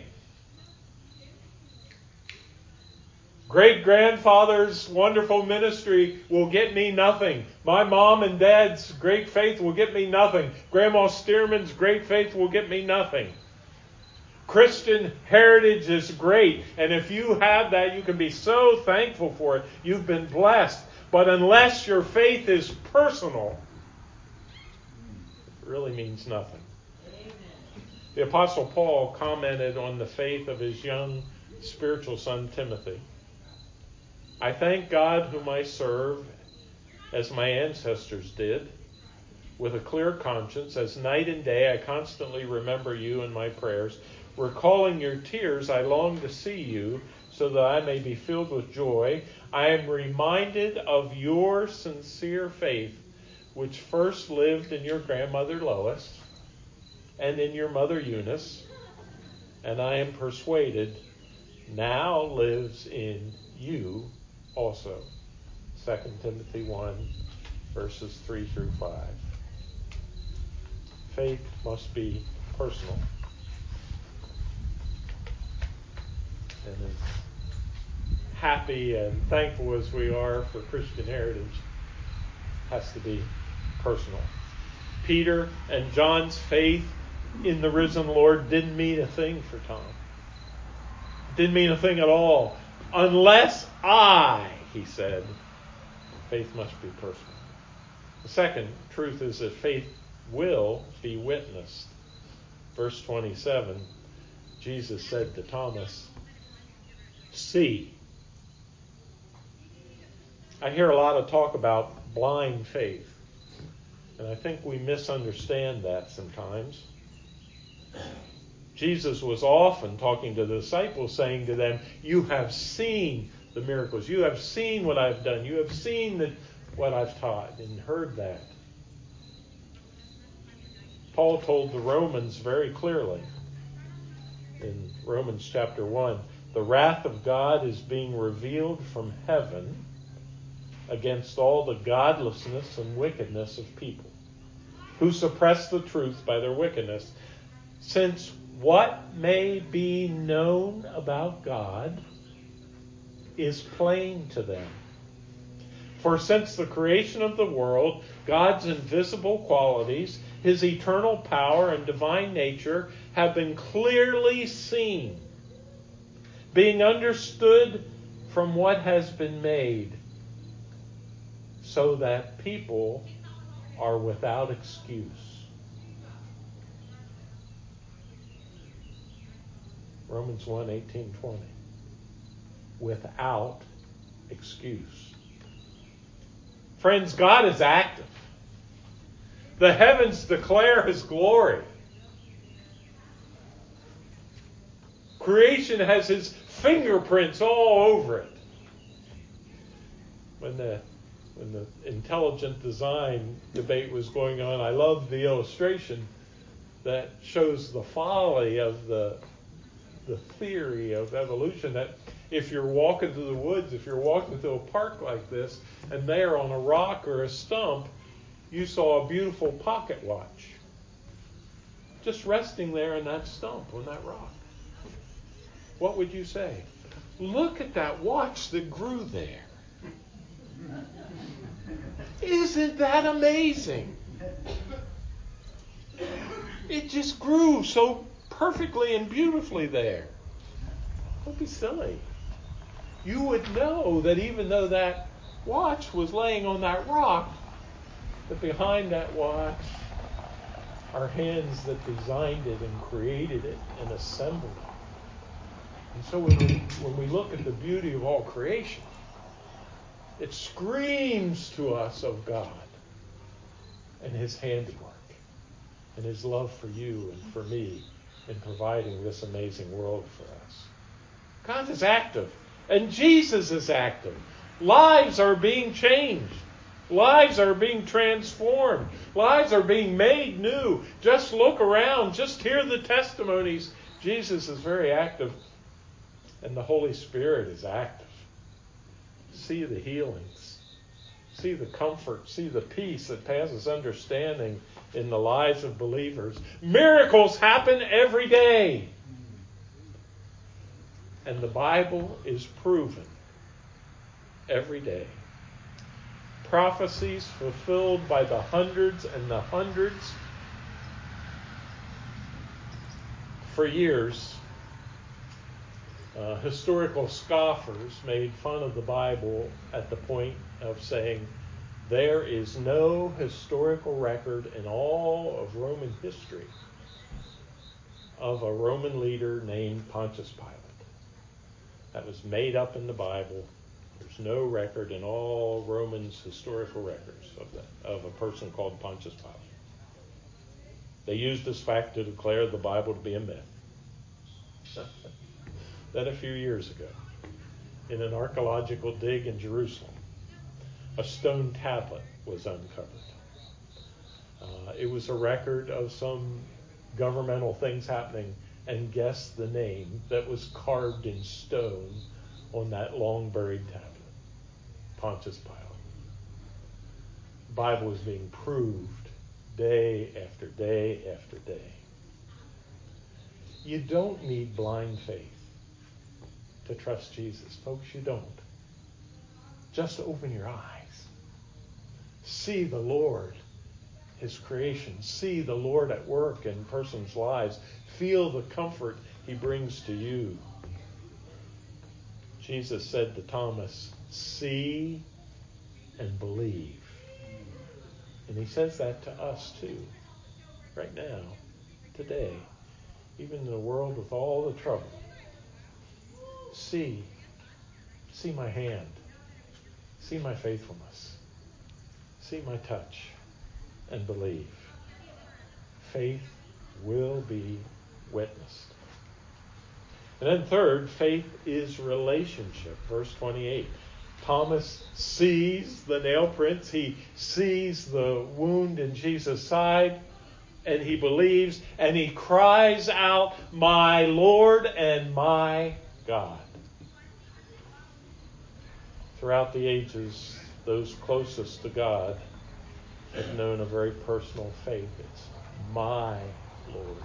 Great-grandfather's wonderful ministry will get me nothing. My mom and dad's great faith will get me nothing. Grandma Stearman's great faith will get me nothing. Christian heritage is great, and if you have that, you can be so thankful for it. You've been blessed. But unless your faith is personal, it really means nothing. The Apostle Paul commented on the faith of his young spiritual son Timothy. "I thank God whom I serve, as my ancestors did, with a clear conscience. As night and day I constantly remember you in my prayers. Recalling your tears, I long to see you, so that I may be filled with joy. I am reminded of your sincere faith, which first lived in your grandmother Lois and in your mother Eunice, and I am persuaded now lives in you also." 2 Timothy 1, verses 3 through 5. Faith must be personal. And as happy and thankful as we are for Christian heritage, it has to be personal. Peter and John's faith in the risen Lord didn't mean a thing for Tom. Didn't mean a thing at all. Unless he said, faith must be personal. The second truth is that faith will be witnessed. Verse 27, Jesus said to Thomas, "See." I hear a lot of talk about blind faith, and I think we misunderstand that sometimes. Jesus was often talking to the disciples, saying to them, "You have seen the miracles. You have seen what I've done. You have seen what I've taught," and heard that. Paul told the Romans very clearly in Romans chapter 1, "The wrath of God is being revealed from heaven against all the godlessness and wickedness of people, who suppress the truth by their wickedness, since what may be known about God is plain to them. For since the creation of the world, God's invisible qualities, his eternal power and divine nature have been clearly seen, being understood from what has been made, so that people are without excuse." Romans 1, 18, 20. Without excuse. Friends, God is active. The heavens declare His glory. Creation has His fingerprints all over it. When the intelligent design debate was going on, I loved the illustration that shows the folly of the theory of evolution, that if you're walking through the woods, if you're walking through a park like this, and there on a rock or a stump, you saw a beautiful pocket watch just resting there on that stump, on that rock. What would you say? Look at that watch that grew there. Isn't that amazing? It just grew so perfectly and beautifully there. Don't be silly. You would know that even though that watch was laying on that rock, that behind that watch are hands that designed it and created it and assembled it. And so when we look at the beauty of all creation, it screams to us of God and His handiwork and His love for you and for me in providing this amazing world for us. God is active, and Jesus is active. Lives are being changed. Lives are being transformed. Lives are being made new. Just look around. Just hear the testimonies. Jesus is very active, and the Holy Spirit is active. See the healings. See the comfort. See the peace that passes understanding in the lives of believers. Miracles happen every day. And the Bible is proven every day. Prophecies fulfilled by the hundreds and the hundreds. For years, historical scoffers made fun of the Bible at the point of saying, there is no historical record in all of Roman history of a Roman leader named Pontius Pilate. That was made up in the Bible. There's no record in all Romans' historical records of a person called Pontius Pilate. They used this fact to declare the Bible to be a myth. Then a few years ago, in an archaeological dig in Jerusalem, a stone tablet was uncovered. It was a record of some governmental things happening, and guess the name that was carved in stone on that long buried tablet. Pontius Pilate. The Bible is being proved day after day after day. You don't need blind faith to trust Jesus. Folks, you don't. Just open your eyes. See the Lord, His creation. See the Lord at work in persons' lives. Feel the comfort He brings to you. Jesus said to Thomas, see and believe. And He says that to us too, right now, today, even in a world with all the trouble. See my hand. See my faithfulness. See my touch and believe. Faith will be witnessed. And then third, faith is relationship. Verse 28. Thomas sees the nail prints. He sees the wound in Jesus' side. And he believes. And he cries out, my Lord and my God. Throughout the ages, those closest to God have known a very personal faith. It's my Lord.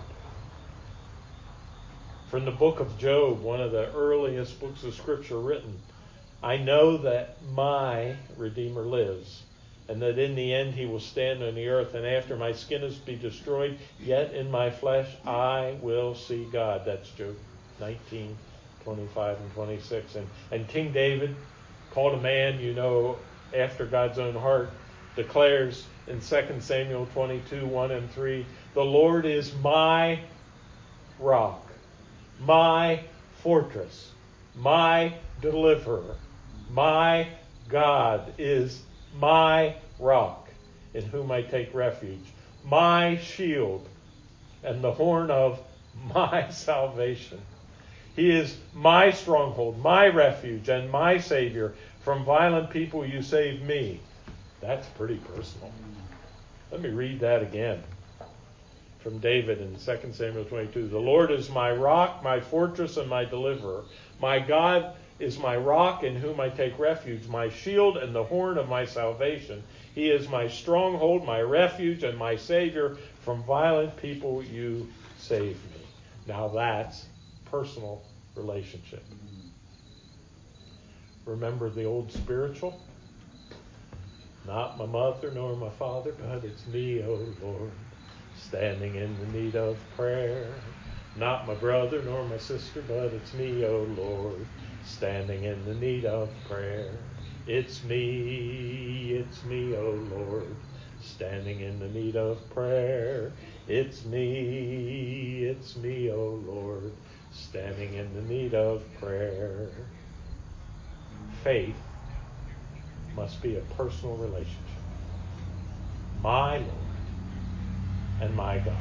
From the book of Job, one of the earliest books of Scripture written, I know that my Redeemer lives, and that in the end He will stand on the earth, and after my skin is be destroyed, yet in my flesh I will see God. That's Job 19, 25 and 26. And King David, called a man, after God's own heart, declares in 2 Samuel 22, 1 and 3, the Lord is my rock my fortress, my deliverer, my God is my rock, in whom I take refuge, my shield, and the horn of my salvation. He is my stronghold, my refuge, and my Savior. From violent people you save me. That's pretty personal. Let me read that again. From David in 2 Samuel 22. The Lord is my rock, my fortress, and my deliverer. My God is my rock, in whom I take refuge, my shield and the horn of my salvation. He is my stronghold, my refuge, and my Savior. From violent people you save me. Now that's personal relationship. Remember the old spiritual? Not my mother nor my father, but it's me, O Lord, standing in the need of prayer. Not my brother nor my sister, but it's me, O Lord, standing in the need of prayer. It's me, O Lord, standing in the need of prayer. It's me, O Lord, standing in the need of prayer. Faith must be a personal relationship. My Lord and my God.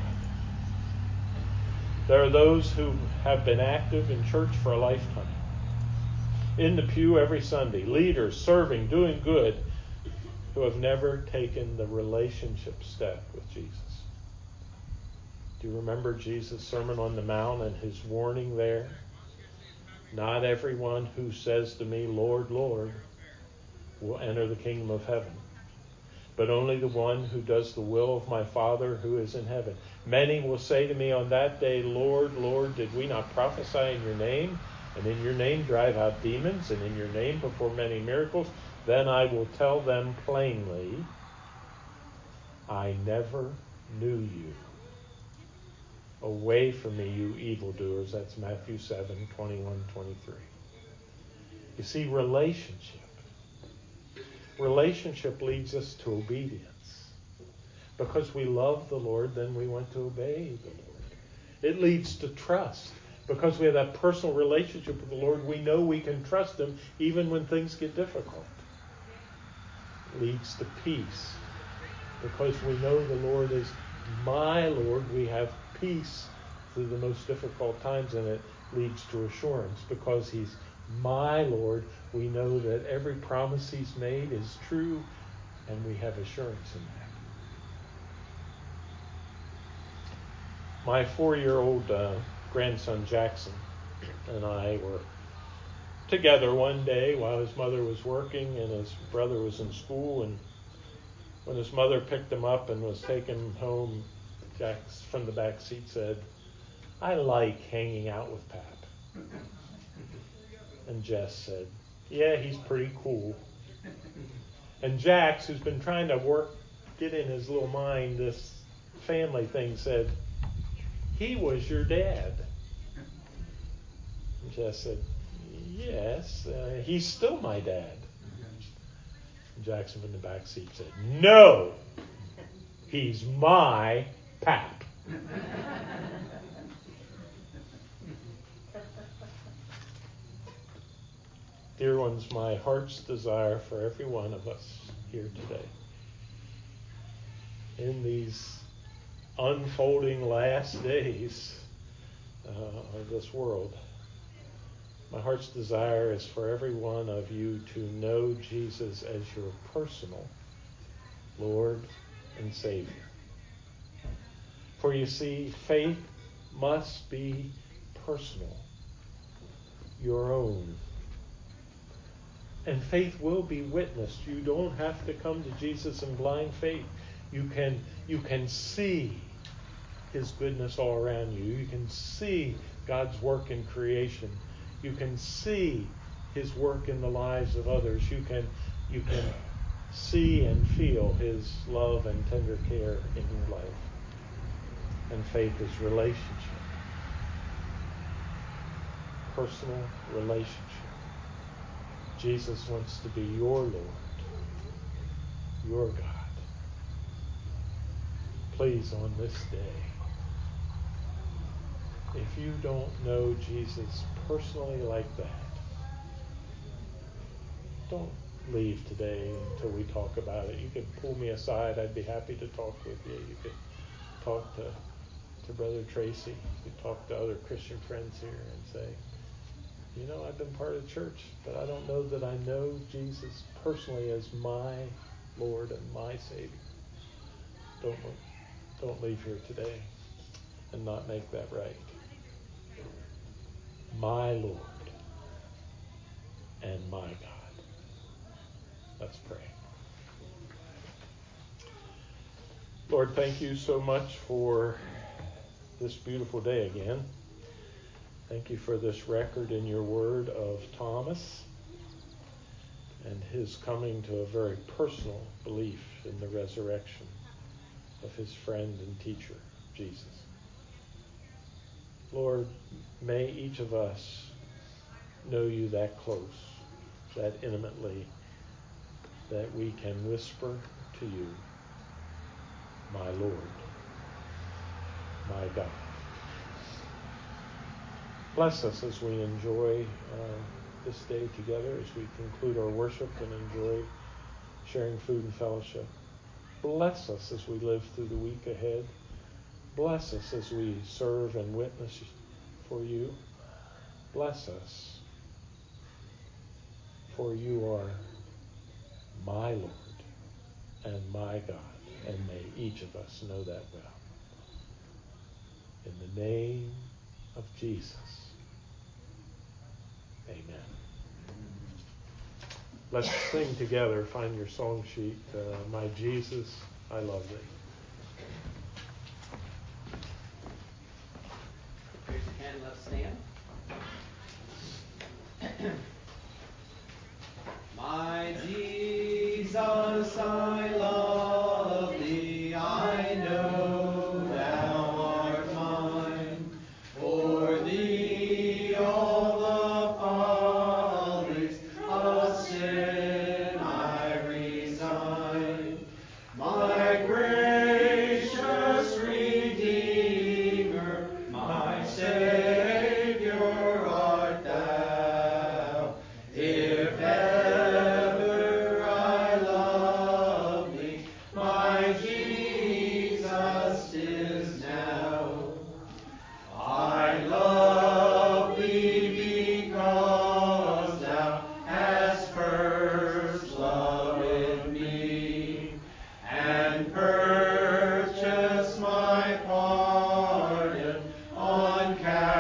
There are those who have been active in church for a lifetime. In the pew every Sunday, leaders, serving, doing good, who have never taken the relationship step with Jesus. Do you remember Jesus' Sermon on the Mount and his warning there? Not everyone who says to me, Lord, Lord, will enter the kingdom of heaven, but only the one who does the will of my Father who is in heaven. Many will say to me on that day, Lord, Lord, did we not prophesy in your name, and in your name drive out demons, and in your name perform many miracles? Then I will tell them plainly, I never knew you. Away from me, you evildoers. That's Matthew 7:21-23. You see, relationship leads us to obedience. Because we love the Lord, then we want to obey the Lord. It leads to trust. Because we have that personal relationship with the Lord, we know we can trust him even when things get difficult. It leads to peace. Because we know the Lord is my Lord, we have peace through the most difficult times, and it leads to assurance. Because he's my Lord, we know that every promise he's made is true, and we have assurance in that. My 4-year-old grandson Jackson and I were together one day while his mother was working and his brother was in school, and when his mother picked him up and was taking him home, Jax from the back seat said, I like hanging out with Pap. And Jess said, yeah, he's pretty cool. And Jax, who's been trying to get in his little mind this family thing, said, he was your dad. And Jess said, yes, he's still my dad. And Jackson from the back seat said, no, he's my Pap. Dear ones, my heart's desire for every one of us here today, in these unfolding last days of this world, my heart's desire is for every one of you to know Jesus as your personal Lord and Savior. For you see, faith must be personal, your own. And faith will be witnessed. You don't have to come to Jesus in blind faith. You can see his goodness all around you. You can see God's work in creation. You can see his work in the lives of others. You can see and feel his love and tender care in your life. And faith is relationship. Personal relationship. Jesus wants to be your Lord, your God. Please, on this day, if you don't know Jesus personally like that, don't leave today until we talk about it. You can pull me aside. I'd be happy to talk with you. You could talk to Brother Tracy. You could talk to other Christian friends here and say, you know, I've been part of church, but I don't know that I know Jesus personally as my Lord and my Savior. Don't leave here today and not make that right. My Lord and my God. Let's pray. Lord, thank you so much for this beautiful day again. Thank you for this record in your word of Thomas and his coming to a very personal belief in the resurrection of his friend and teacher, Jesus. Lord, may each of us know you that close, that intimately, that we can whisper to you, my Lord, my God. Bless us as we enjoy this day together, as we conclude our worship and enjoy sharing food and fellowship. Bless us as we live through the week ahead. Bless us as we serve and witness for you. Bless us, for you are my Lord and my God, and may each of us know that well. In the name of Jesus, amen. Let's sing together. Find your song sheet. My Jesus, I love thee. Raise your hand, let's stand. My Jesus, I love thee, I know thou art mine. For thee all the follies of sin I resign. My gracious Redeemer, my Savior art thou. If ever I love thee, my Jesus is now. I love thee because thou hast first loved me, and purchased my pardon on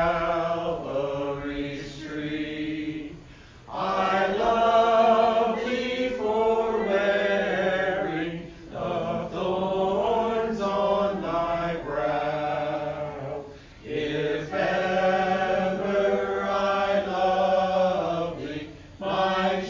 Calvary's tree. I love thee for wearing the thorns on thy brow. If ever I love thee, my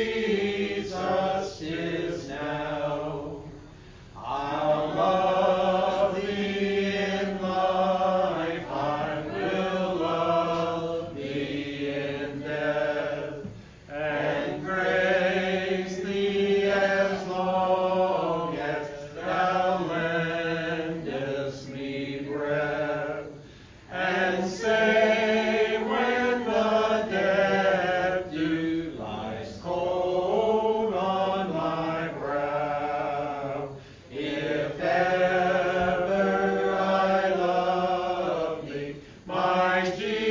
Jesus is now. I'll love thee in life, I will love thee in death, and praise thee as long as thou lendest me breath, and say when the death dew lies cold on my brow, if ever I love thee, my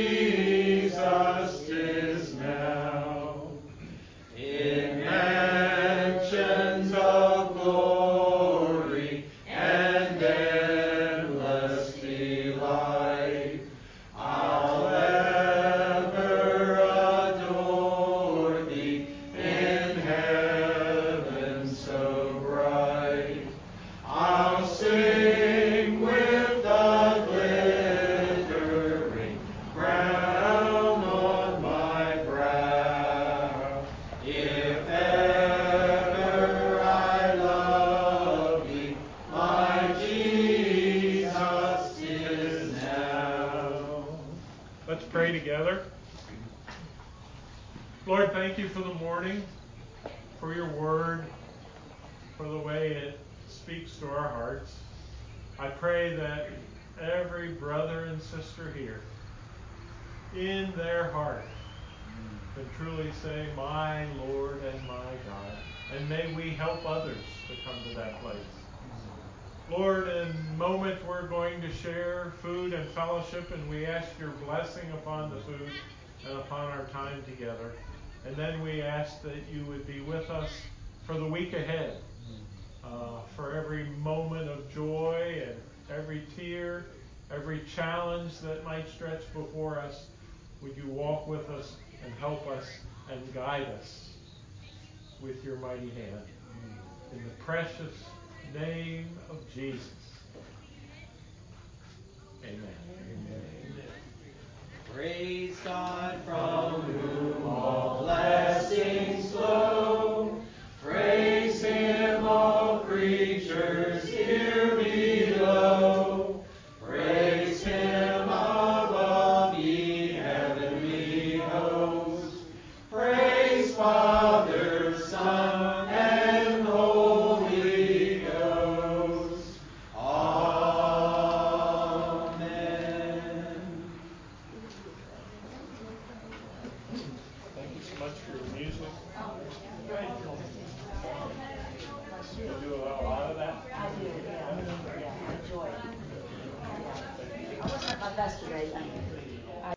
Jesus is now. In mansions of glory and endless delight, I'll ever adore thee in heaven so bright. I'll sing with the glittering crown on my brow. If ever I love thee, my Jesus is now. Let's pray together. Lord, thank you for the morning, for your word, for the way it speaks to our hearts. I pray that every brother and sister here in their heart can truly say, my Lord and my God. And may we help others to come to that place. Lord, in a moment we're going to share food and fellowship, and we ask your blessing upon the food and upon our time together. And then we ask that you would be with us for the week ahead, for every moment of joy and every tear, every challenge that might stretch before us. Would you walk with us and help us and guide us with your mighty hand. In the precious name of Jesus. Amen. Amen. Praise God from whom all blessings flow. Praise him, all creatures here below. Praise him above, ye heavenly hosts. Praise Father, Son, and Holy Ghost. Amen. Thank you so much for your music. You do a lot of that? I do, yeah. I enjoy it. Yeah. I wasn't at my best today.